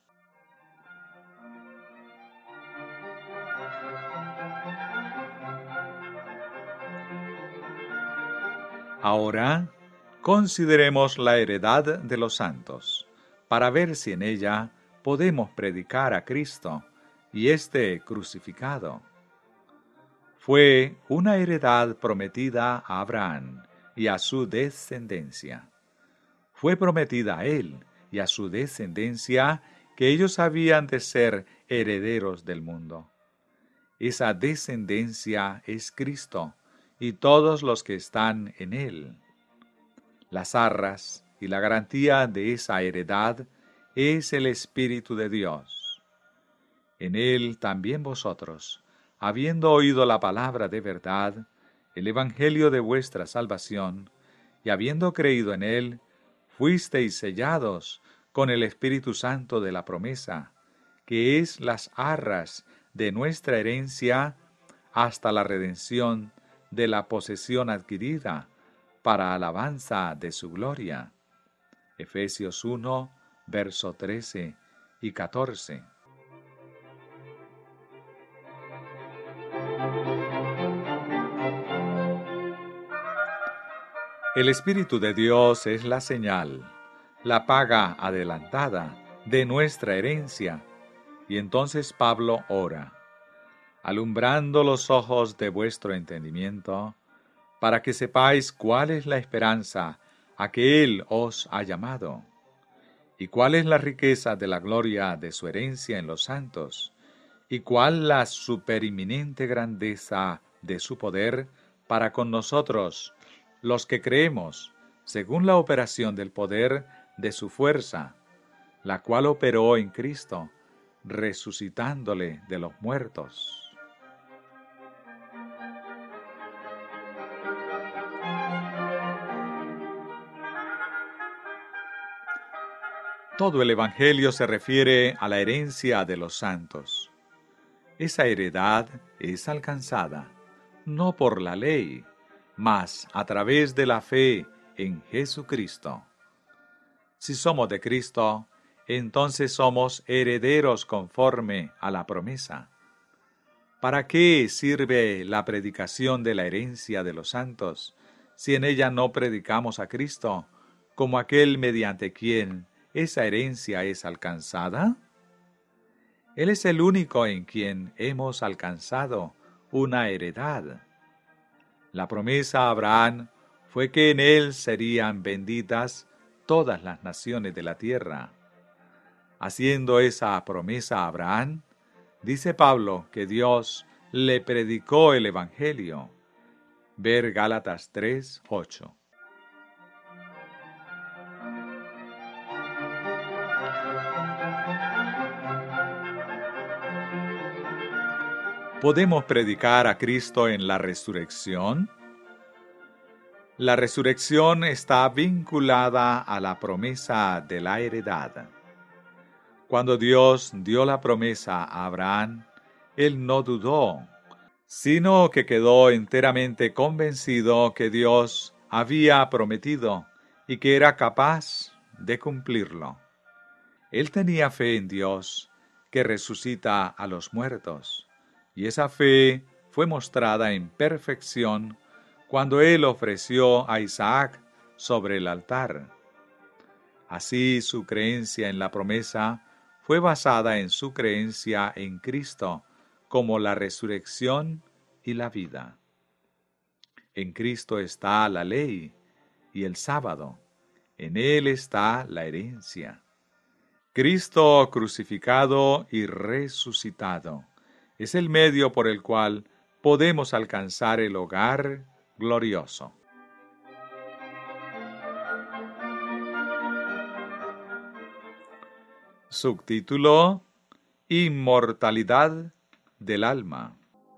S1: Ahora consideremos la heredad de los santos, para ver si en ella podemos predicar a Cristo y éste crucificado. Fue una heredad prometida a Abraham y a su descendencia. Fue prometida a él y a su descendencia que ellos habían de ser herederos del mundo. Esa descendencia es Cristo y todos los que están en él. Las arras y la garantía de esa heredad es el Espíritu de Dios. En él también vosotros, habiendo oído la palabra de verdad, el evangelio de vuestra salvación, y habiendo creído en él, fuisteis sellados con el Espíritu Santo de la promesa, que es las arras de nuestra herencia hasta la redención de la posesión adquirida, para alabanza de su gloria. Efesios 1, verso 13 y 14. El Espíritu de Dios es la señal, la paga adelantada de nuestra herencia. Y entonces Pablo ora: alumbrando los ojos de vuestro entendimiento, para que sepáis cuál es la esperanza a que Él os ha llamado, y cuál es la riqueza de la gloria de su herencia en los santos, y cuál la supereminente grandeza de su poder para con nosotros, los que creemos, según la operación del poder de su fuerza, la cual operó en Cristo, resucitándole de los muertos. Todo el Evangelio se refiere a la herencia de los santos. Esa heredad es alcanzada, no por la ley, mas a través de la fe en Jesucristo. Si somos de Cristo, entonces somos herederos conforme a la promesa. ¿Para qué sirve la predicación de la herencia de los santos, si en ella no predicamos a Cristo, como aquel mediante quien esa herencia es alcanzada? Él es el único en quien hemos alcanzado una heredad. La promesa a Abraham fue que en él serían benditas todas las naciones de la tierra. Haciendo esa promesa a Abraham, dice Pablo que Dios le predicó el Evangelio. Ver Gálatas 3, 8. ¿Podemos predicar a Cristo en la resurrección? La resurrección está vinculada a la promesa de la heredad. Cuando Dios dio la promesa a Abraham, él no dudó, sino que quedó enteramente convencido que Dios había prometido y que era capaz de cumplirlo. Él tenía fe en Dios, que resucita a los muertos. Y esa fe fue mostrada en perfección cuando él ofreció a Isaac sobre el altar. Así su creencia en la promesa fue basada en su creencia en Cristo como la resurrección y la vida. En Cristo está la ley y el sábado. En él está la herencia. Cristo crucificado y resucitado es el medio por el cual podemos alcanzar el hogar glorioso. Subtítulo: Inmortalidad del alma.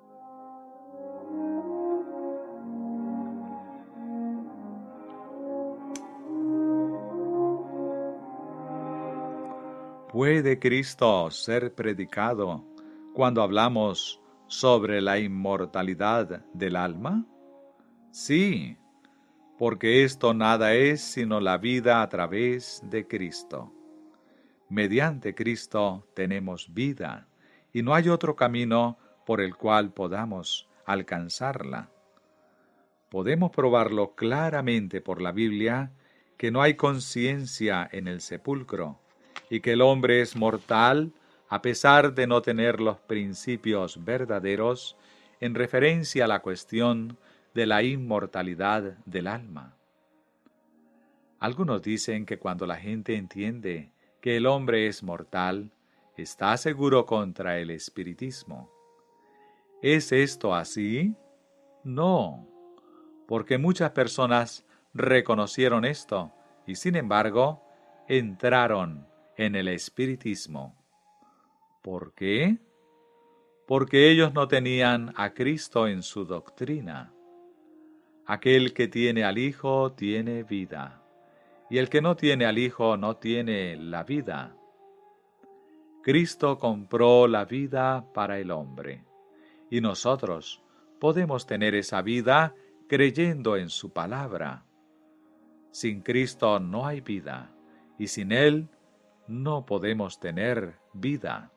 S1: ¿Puede Cristo ser predicado cuando hablamos sobre la inmortalidad del alma? Sí, porque esto nada es sino la vida a través de Cristo. Mediante Cristo tenemos vida, y no hay otro camino por el cual podamos alcanzarla. Podemos probarlo claramente por la Biblia, que no hay conciencia en el sepulcro, y que el hombre es mortal a pesar de no tener los principios verdaderos en referencia a la cuestión de la inmortalidad del alma. Algunos dicen que cuando la gente entiende que el hombre es mortal, está seguro contra el espiritismo. ¿Es esto así? No, porque muchas personas reconocieron esto y sin embargo entraron en el espiritismo. ¿Por qué? Porque ellos no tenían a Cristo en su doctrina. Aquel que tiene al Hijo tiene vida, y el que no tiene al Hijo no tiene la vida. Cristo compró la vida para el hombre, y nosotros podemos tener esa vida creyendo en su palabra. Sin Cristo no hay vida, y sin Él no podemos tener vida.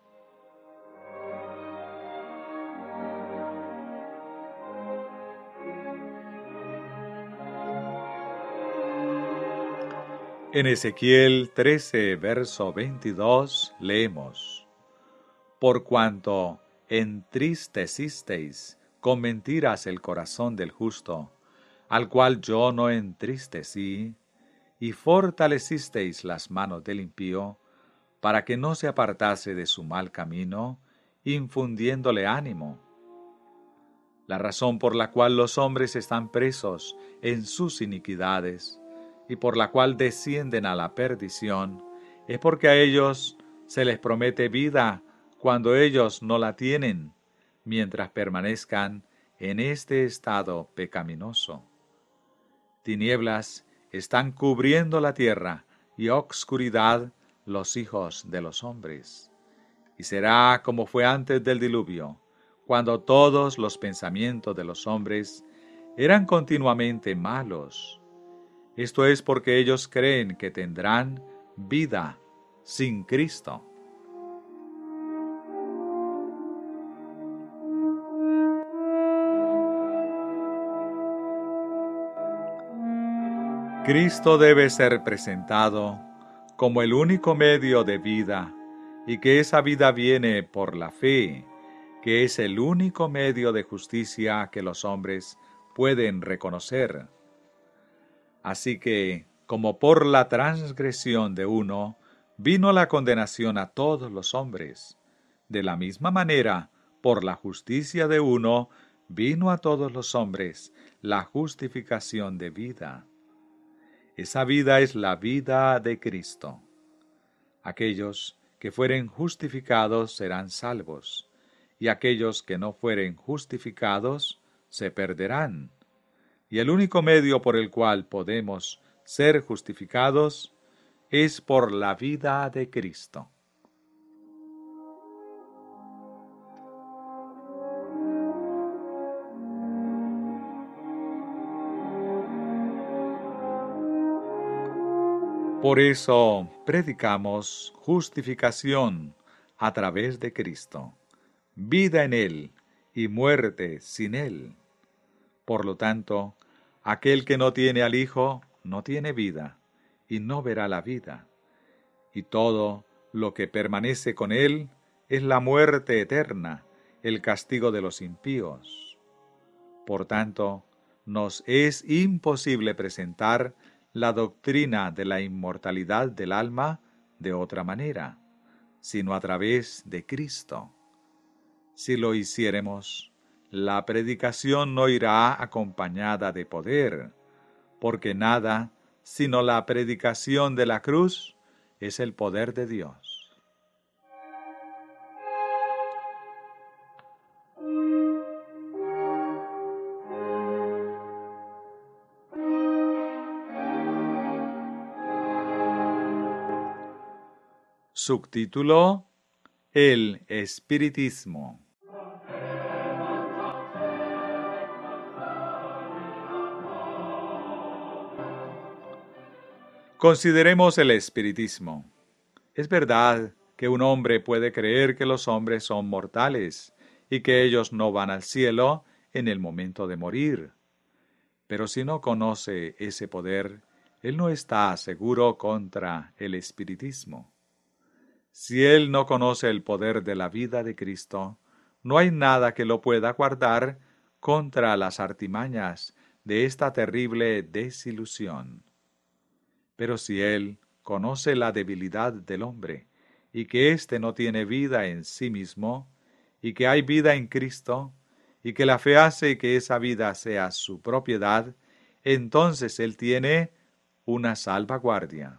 S1: En Ezequiel 13, verso 22, leemos: Por cuanto entristecisteis con mentiras el corazón del justo, al cual yo no entristecí, y fortalecisteis las manos del impío, para que no se apartase de su mal camino, infundiéndole ánimo. La razón por la cual los hombres están presos en sus iniquidades, y por la cual descienden a la perdición, es porque a ellos se les promete vida cuando ellos no la tienen, mientras permanezcan en este estado pecaminoso. Tinieblas están cubriendo la tierra y obscuridad los hijos de los hombres. Y será como fue antes del diluvio, cuando todos los pensamientos de los hombres eran continuamente malos. Esto es porque ellos creen que tendrán vida sin Cristo. Cristo debe ser presentado como el único medio de vida, y que esa vida viene por la fe, que es el único medio de justicia que los hombres pueden reconocer. Así que, como por la transgresión de uno, vino la condenación a todos los hombres, de la misma manera, por la justicia de uno, vino a todos los hombres la justificación de vida. Esa vida es la vida de Cristo. Aquellos que fueren justificados serán salvos, y aquellos que no fueren justificados se perderán. Y el único medio por el cual podemos ser justificados es por la vida de Cristo. Por eso predicamos justificación a través de Cristo, vida en Él y muerte sin Él. Por lo tanto, aquel que no tiene al Hijo no tiene vida y no verá la vida. Y todo lo que permanece con Él es la muerte eterna, el castigo de los impíos. Por tanto, nos es imposible presentar la doctrina de la inmortalidad del alma de otra manera, sino a través de Cristo. Si lo hiciéremos, la predicación no irá acompañada de poder, porque nada sino la predicación de la cruz es el poder de Dios. Subtítulo: El espiritismo. Consideremos el espiritismo. Es verdad que un hombre puede creer que los hombres son mortales y que ellos no van al cielo en el momento de morir. Pero si no conoce ese poder, él no está seguro contra el espiritismo. Si él no conoce el poder de la vida de Cristo, no hay nada que lo pueda guardar contra las artimañas de esta terrible desilusión. Pero si él conoce la debilidad del hombre, y que éste no tiene vida en sí mismo, y que hay vida en Cristo, y que la fe hace que esa vida sea su propiedad, entonces él tiene una salvaguardia.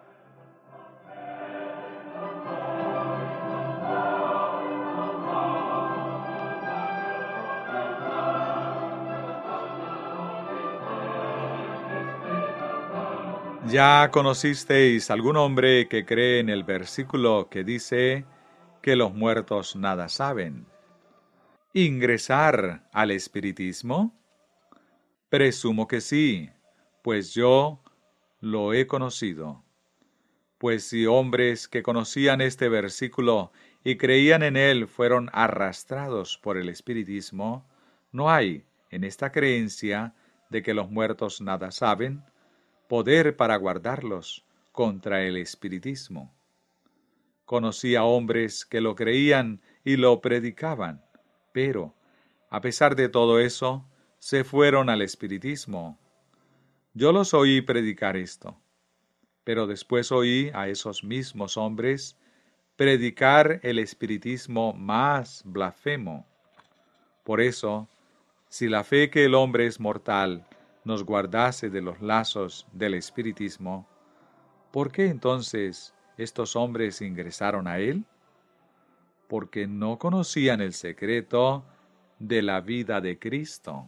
S1: ¿Ya conocisteis algún hombre que cree en el versículo que dice que los muertos nada saben? ¿Ingresar al espiritismo? Presumo que sí, pues yo lo he conocido. Pues si hombres que conocían este versículo y creían en él fueron arrastrados por el espiritismo, no hay, en esta creencia de que los muertos nada saben, poder para guardarlos contra el espiritismo. Conocí a hombres que lo creían y lo predicaban, pero, a pesar de todo eso, se fueron al espiritismo. Yo los oí predicar esto, pero después oí a esos mismos hombres predicar el espiritismo más blasfemo. Por eso, si la fe que el hombre es mortal nos guardase de los lazos del espiritismo, ¿por qué entonces estos hombres ingresaron a él? Porque no conocían el secreto de la vida de Cristo.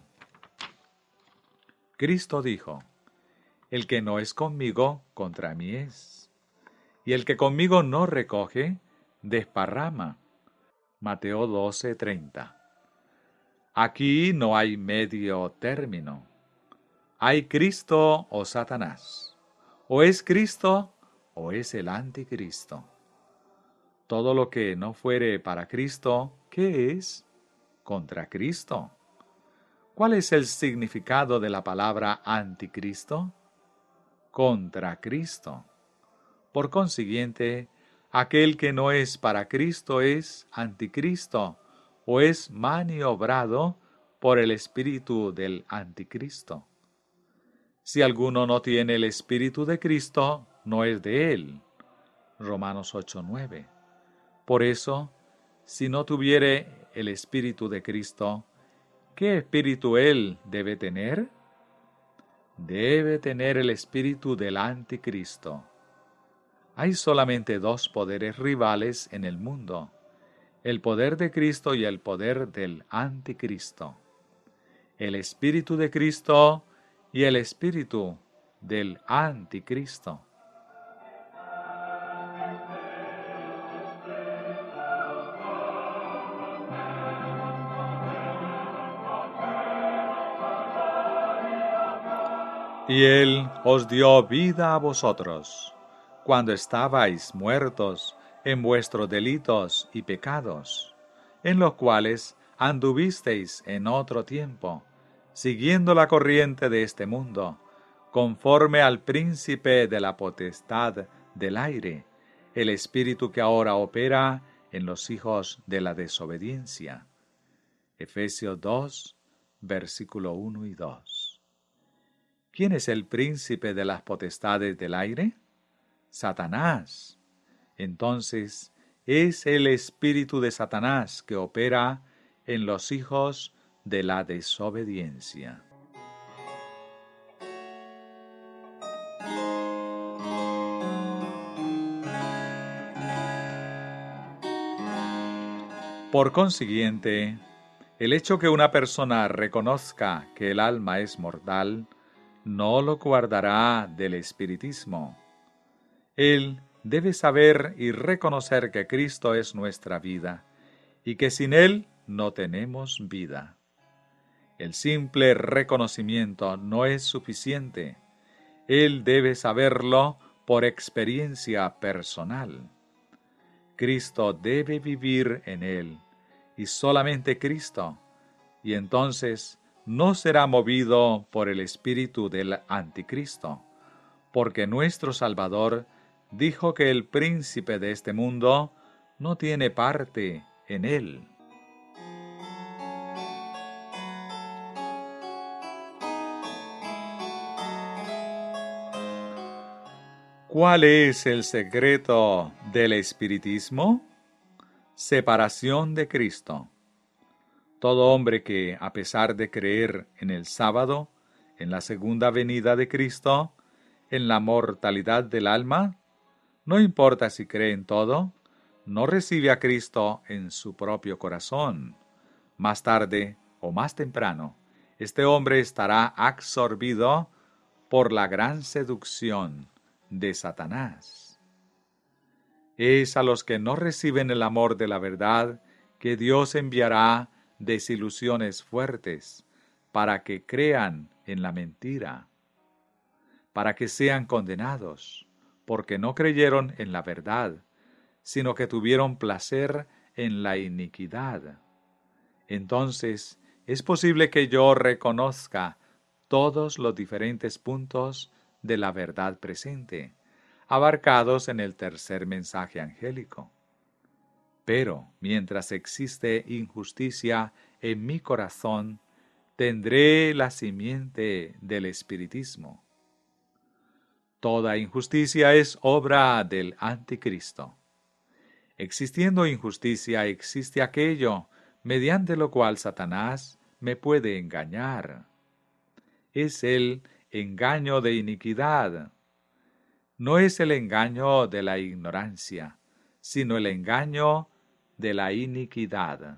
S1: Cristo dijo: el que no es conmigo, contra mí es. Y el que conmigo no recoge, desparrama. Mateo 12:30. Aquí no hay medio término. Hay Cristo o Satanás. O es Cristo o es el anticristo. Todo lo que no fuere para Cristo, ¿qué es? Contra Cristo. ¿Cuál es el significado de la palabra anticristo? Contra Cristo. Por consiguiente, aquel que no es para Cristo es anticristo o es maniobrado por el espíritu del anticristo. Si alguno no tiene el espíritu de Cristo, no es de él. Romanos 8:9. Por eso, si no tuviere el espíritu de Cristo, ¿qué espíritu él debe tener? Debe tener el espíritu del anticristo. Hay solamente dos poderes rivales en el mundo: el poder de Cristo y el poder del anticristo. El espíritu de Cristo y el espíritu del anticristo. Y él os dio vida a vosotros, cuando estabais muertos en vuestros delitos y pecados, en los cuales anduvisteis en otro tiempo, siguiendo la corriente de este mundo, conforme al príncipe de la potestad del aire, el espíritu que ahora opera en los hijos de la desobediencia. Efesios 2, versículo 1 y 2. ¿Quién es el príncipe de las potestades del aire? Satanás. Entonces, es el espíritu de Satanás que opera en los hijos de la desobediencia. Por consiguiente, el hecho que una persona reconozca que el alma es mortal no lo guardará del espiritismo. Él debe saber y reconocer que Cristo es nuestra vida y que sin Él no tenemos vida. El simple reconocimiento no es suficiente. Él debe saberlo por experiencia personal. Cristo debe vivir en él, y solamente Cristo, y entonces no será movido por el espíritu del anticristo, porque nuestro Salvador dijo que el príncipe de este mundo no tiene parte en él. ¿Cuál es el secreto del espiritismo? Separación de Cristo. Todo hombre que, a pesar de creer en el sábado, en la segunda venida de Cristo, en la mortalidad del alma, no importa si cree en todo, no recibe a Cristo en su propio corazón. Más tarde o más temprano, este hombre estará absorbido por la gran seducción de Satanás. Es a los que no reciben el amor de la verdad que Dios enviará desilusiones fuertes para que crean en la mentira, para que sean condenados, porque no creyeron en la verdad, sino que tuvieron placer en la iniquidad. Entonces, es posible que yo reconozca todos los diferentes puntos de la verdad presente, abarcados en el tercer mensaje angélico. Pero, mientras existe injusticia en mi corazón, tendré la simiente del espiritismo. Toda injusticia es obra del anticristo. Existiendo injusticia, existe aquello mediante lo cual Satanás me puede engañar. Es el engaño de iniquidad. No es el engaño de la ignorancia, sino el engaño de la iniquidad.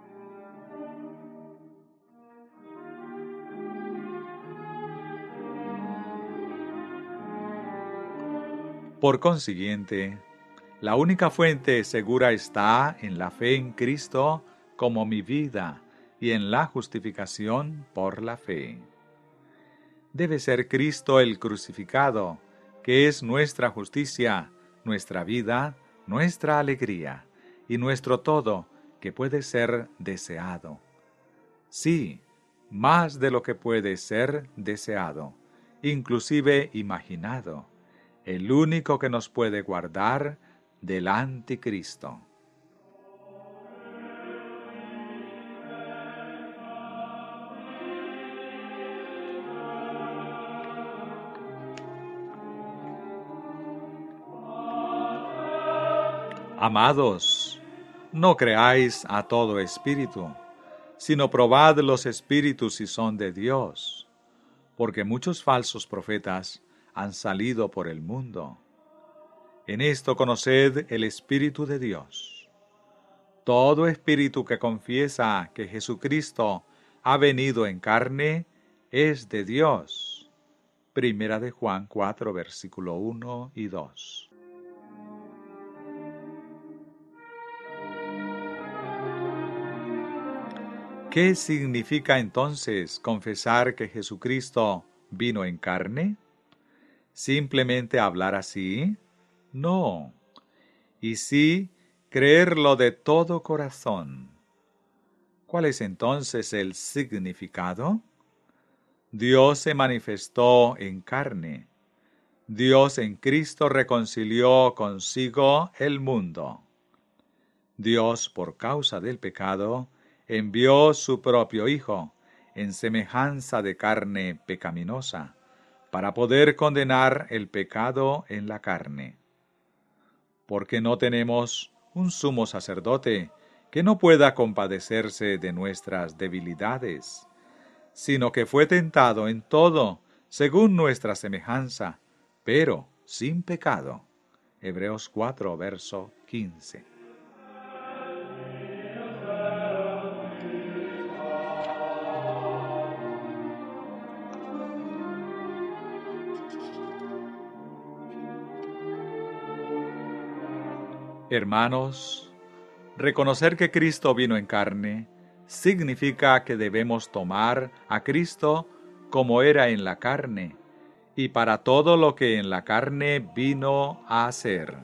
S1: Por consiguiente, la única fuente segura está en la fe en Cristo como mi vida y en la justificación por la fe. Debe ser Cristo el crucificado, que es nuestra justicia, nuestra vida, nuestra alegría y nuestro todo que puede ser deseado. Sí, más de lo que puede ser deseado, inclusive imaginado, el único que nos puede guardar del anticristo. Amados, no creáis a todo espíritu, sino probad los espíritus si son de Dios, porque muchos falsos profetas han salido por el mundo. En esto conoced el Espíritu de Dios. Todo espíritu que confiesa que Jesucristo ha venido en carne es de Dios. Primera de Juan 4, versículo 1 y 2. ¿Qué significa entonces confesar que Jesucristo vino en carne? ¿Simplemente hablar así? No. Y sí, creerlo de todo corazón. ¿Cuál es entonces el significado? Dios se manifestó en carne. Dios en Cristo reconcilió consigo el mundo. Dios, por causa del pecado, envió su propio Hijo, en semejanza de carne pecaminosa, para poder condenar el pecado en la carne. Porque no tenemos un sumo sacerdote que no pueda compadecerse de nuestras debilidades, sino que fue tentado en todo, según nuestra semejanza, pero sin pecado. Hebreos 4, verso 15. Hermanos, reconocer que Cristo vino en carne significa que debemos tomar a Cristo como era en la carne y para todo lo que en la carne vino a hacer.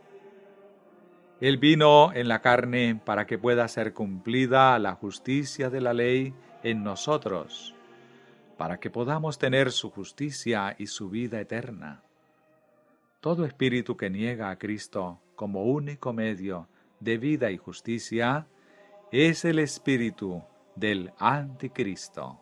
S1: Él vino en la carne para que pueda ser cumplida la justicia de la ley en nosotros, para que podamos tener su justicia y su vida eterna. Todo espíritu que niega a Cristo como único medio de vida y justicia es el espíritu del anticristo.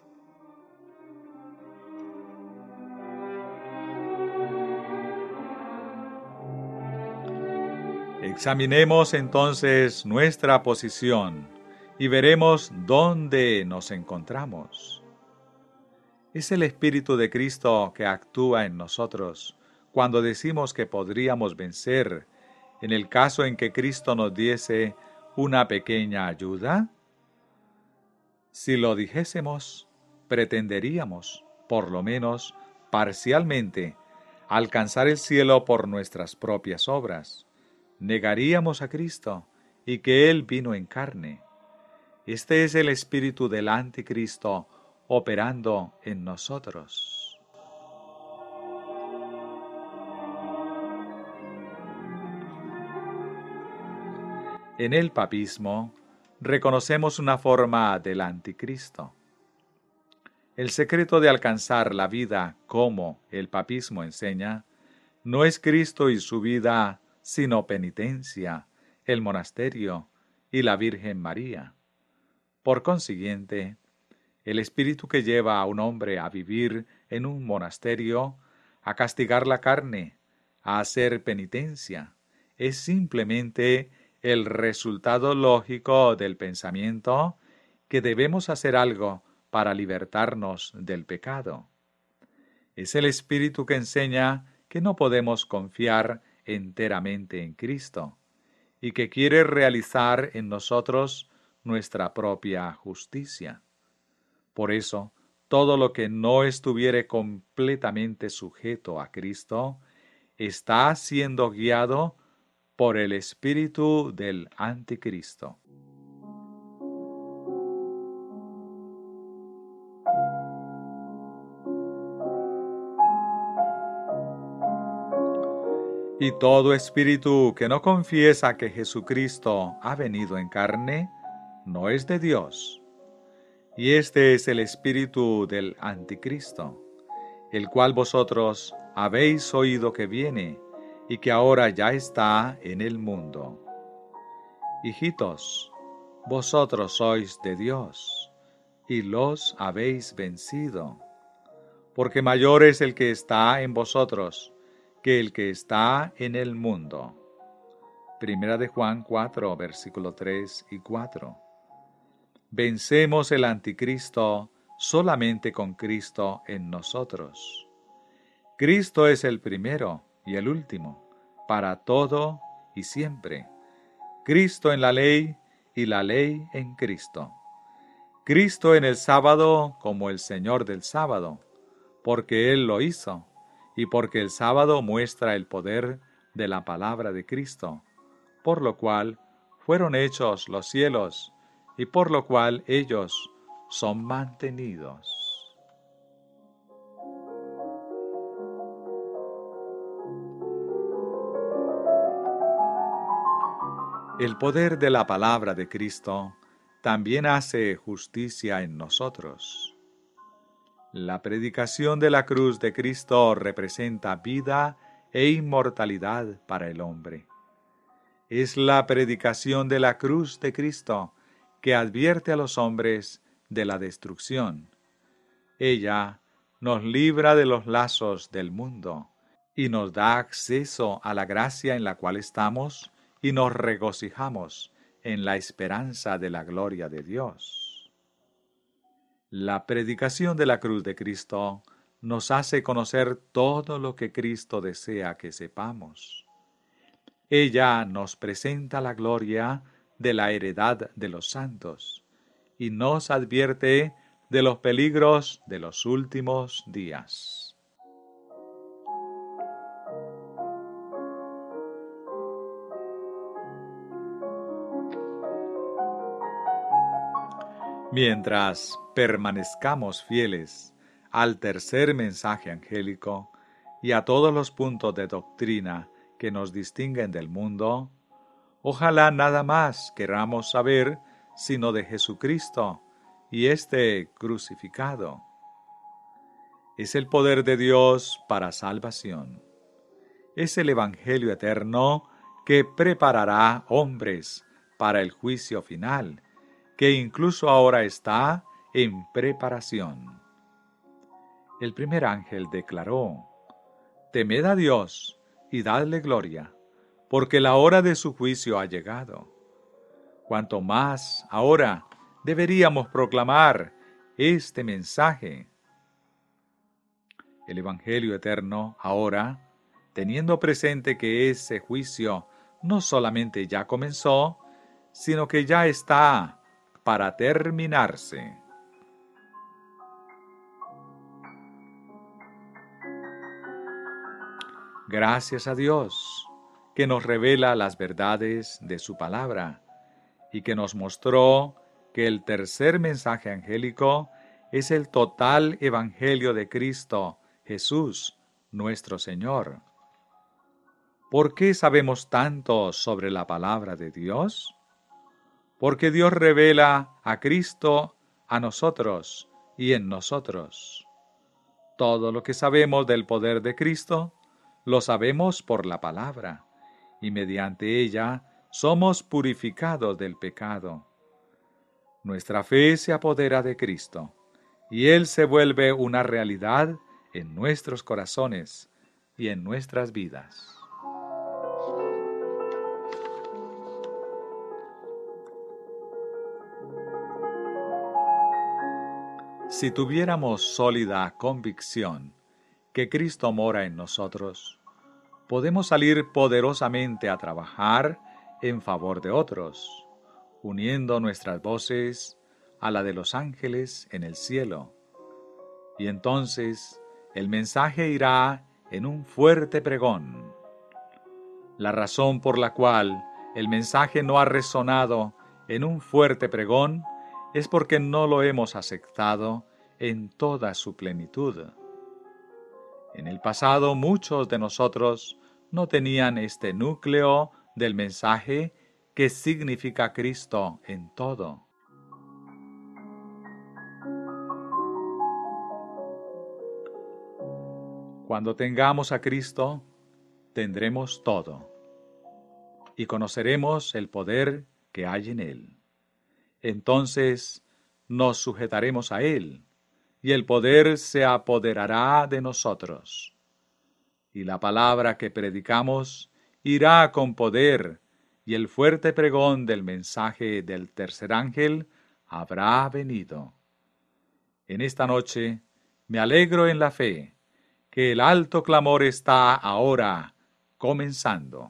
S1: Examinemos entonces nuestra posición y veremos dónde nos encontramos. Es el Espíritu de Cristo que actúa en nosotros cuando decimos que podríamos vencer en el caso en que Cristo nos diese una pequeña ayuda. Si lo dijésemos, pretenderíamos, por lo menos parcialmente, alcanzar el cielo por nuestras propias obras. Negaríamos a Cristo y que Él vino en carne. Este es el espíritu del anticristo operando en nosotros. En el papismo reconocemos una forma del anticristo. El secreto de alcanzar la vida, como el papismo enseña, no es Cristo y su vida, sino penitencia, el monasterio y la Virgen María. Por consiguiente, el espíritu que lleva a un hombre a vivir en un monasterio, a castigar la carne, a hacer penitencia, es simplemente el resultado lógico del pensamiento que debemos hacer algo para libertarnos del pecado. Es el espíritu que enseña que no podemos confiar enteramente en Cristo y que quiere realizar en nosotros nuestra propia justicia. Por eso, todo lo que no estuviere completamente sujeto a Cristo está siendo guiado por el espíritu del anticristo. Y todo espíritu que no confiesa que Jesucristo ha venido en carne, no es de Dios. Y este es el espíritu del anticristo, el cual vosotros habéis oído que viene y que ahora ya está en el mundo. Hijitos, vosotros sois de Dios y los habéis vencido, porque mayor es el que está en vosotros que el que está en el mundo. Primera de Juan 4, versículo 3 y 4. Vencemos el anticristo solamente con Cristo en nosotros. Cristo es el primero y el último, para todo y siempre. Cristo en la ley y la ley en Cristo. Cristo en el sábado como el Señor del sábado, porque Él lo hizo, y porque el sábado muestra el poder de la palabra de Cristo, por lo cual fueron hechos los cielos, y por lo cual ellos son mantenidos. El poder de la palabra de Cristo también hace justicia en nosotros. La predicación de la cruz de Cristo representa vida e inmortalidad para el hombre. Es la predicación de la cruz de Cristo que advierte a los hombres de la destrucción. Ella nos libra de los lazos del mundo y nos da acceso a la gracia en la cual estamos y nos regocijamos en la esperanza de la gloria de Dios. La predicación de la cruz de Cristo nos hace conocer todo lo que Cristo desea que sepamos. Ella nos presenta la gloria de la heredad de los santos y nos advierte de los peligros de los últimos días. Mientras permanezcamos fieles al tercer mensaje angélico y a todos los puntos de doctrina que nos distinguen del mundo, ojalá nada más queramos saber sino de Jesucristo y este crucificado. Es el poder de Dios para salvación. Es el Evangelio eterno que preparará hombres para el juicio final, que incluso ahora está en preparación. El primer ángel declaró: «Temed a Dios y dadle gloria, porque la hora de su juicio ha llegado». Cuanto más ahora deberíamos proclamar este mensaje. El Evangelio eterno ahora, teniendo presente que ese juicio no solamente ya comenzó, sino que ya está para terminarse. Gracias a Dios, que nos revela las verdades de su palabra y que nos mostró que el tercer mensaje angélico es el total evangelio de Cristo Jesús, nuestro Señor. ¿Por qué sabemos tanto sobre la palabra de Dios? Porque Dios revela a Cristo a nosotros y en nosotros. Todo lo que sabemos del poder de Cristo, lo sabemos por la palabra, y mediante ella somos purificados del pecado. Nuestra fe se apodera de Cristo, y Él se vuelve una realidad en nuestros corazones y en nuestras vidas. Si tuviéramos sólida convicción que Cristo mora en nosotros, podemos salir poderosamente a trabajar en favor de otros, uniendo nuestras voces a la de los ángeles en el cielo. Y entonces el mensaje irá en un fuerte pregón. La razón por la cual el mensaje no ha resonado en un fuerte pregón es porque no lo hemos aceptado en toda su plenitud. En el pasado muchos de nosotros no tenían este núcleo del mensaje que significa Cristo en todo. Cuando tengamos a Cristo, tendremos todo y conoceremos el poder que hay en Él. Entonces nos sujetaremos a Él y el poder se apoderará de nosotros. Y la palabra que predicamos irá con poder, y el fuerte pregón del mensaje del tercer ángel habrá venido. En esta noche me alegro en la fe, que el alto clamor está ahora comenzando.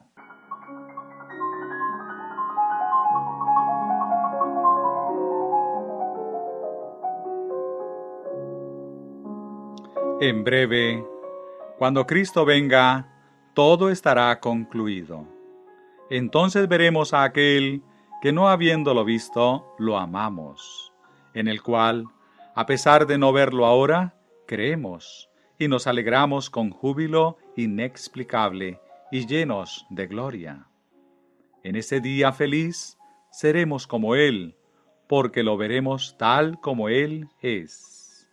S1: En breve, cuando Cristo venga, todo estará concluido. Entonces veremos a aquel que no habiéndolo visto, lo amamos, en el cual, a pesar de no verlo ahora, creemos y nos alegramos con júbilo inexplicable y llenos de gloria. En ese día feliz seremos como Él, porque lo veremos tal como Él es.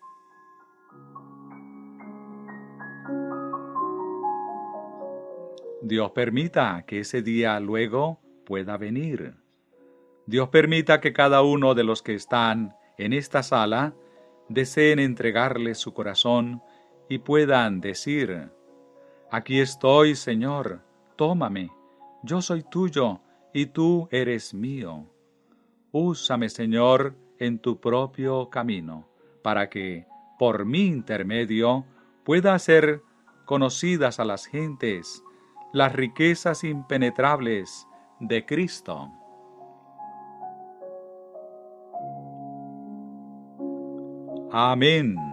S1: Dios permita que ese día luego pueda venir. Dios permita que cada uno de los que están en esta sala deseen entregarle su corazón y puedan decir: «Aquí estoy, Señor, tómame, yo soy tuyo y tú eres mío. Úsame, Señor, en tu propio camino, para que, por mi intermedio, pueda hacer conocidas a las gentes las riquezas impenetrables de Cristo». Amén.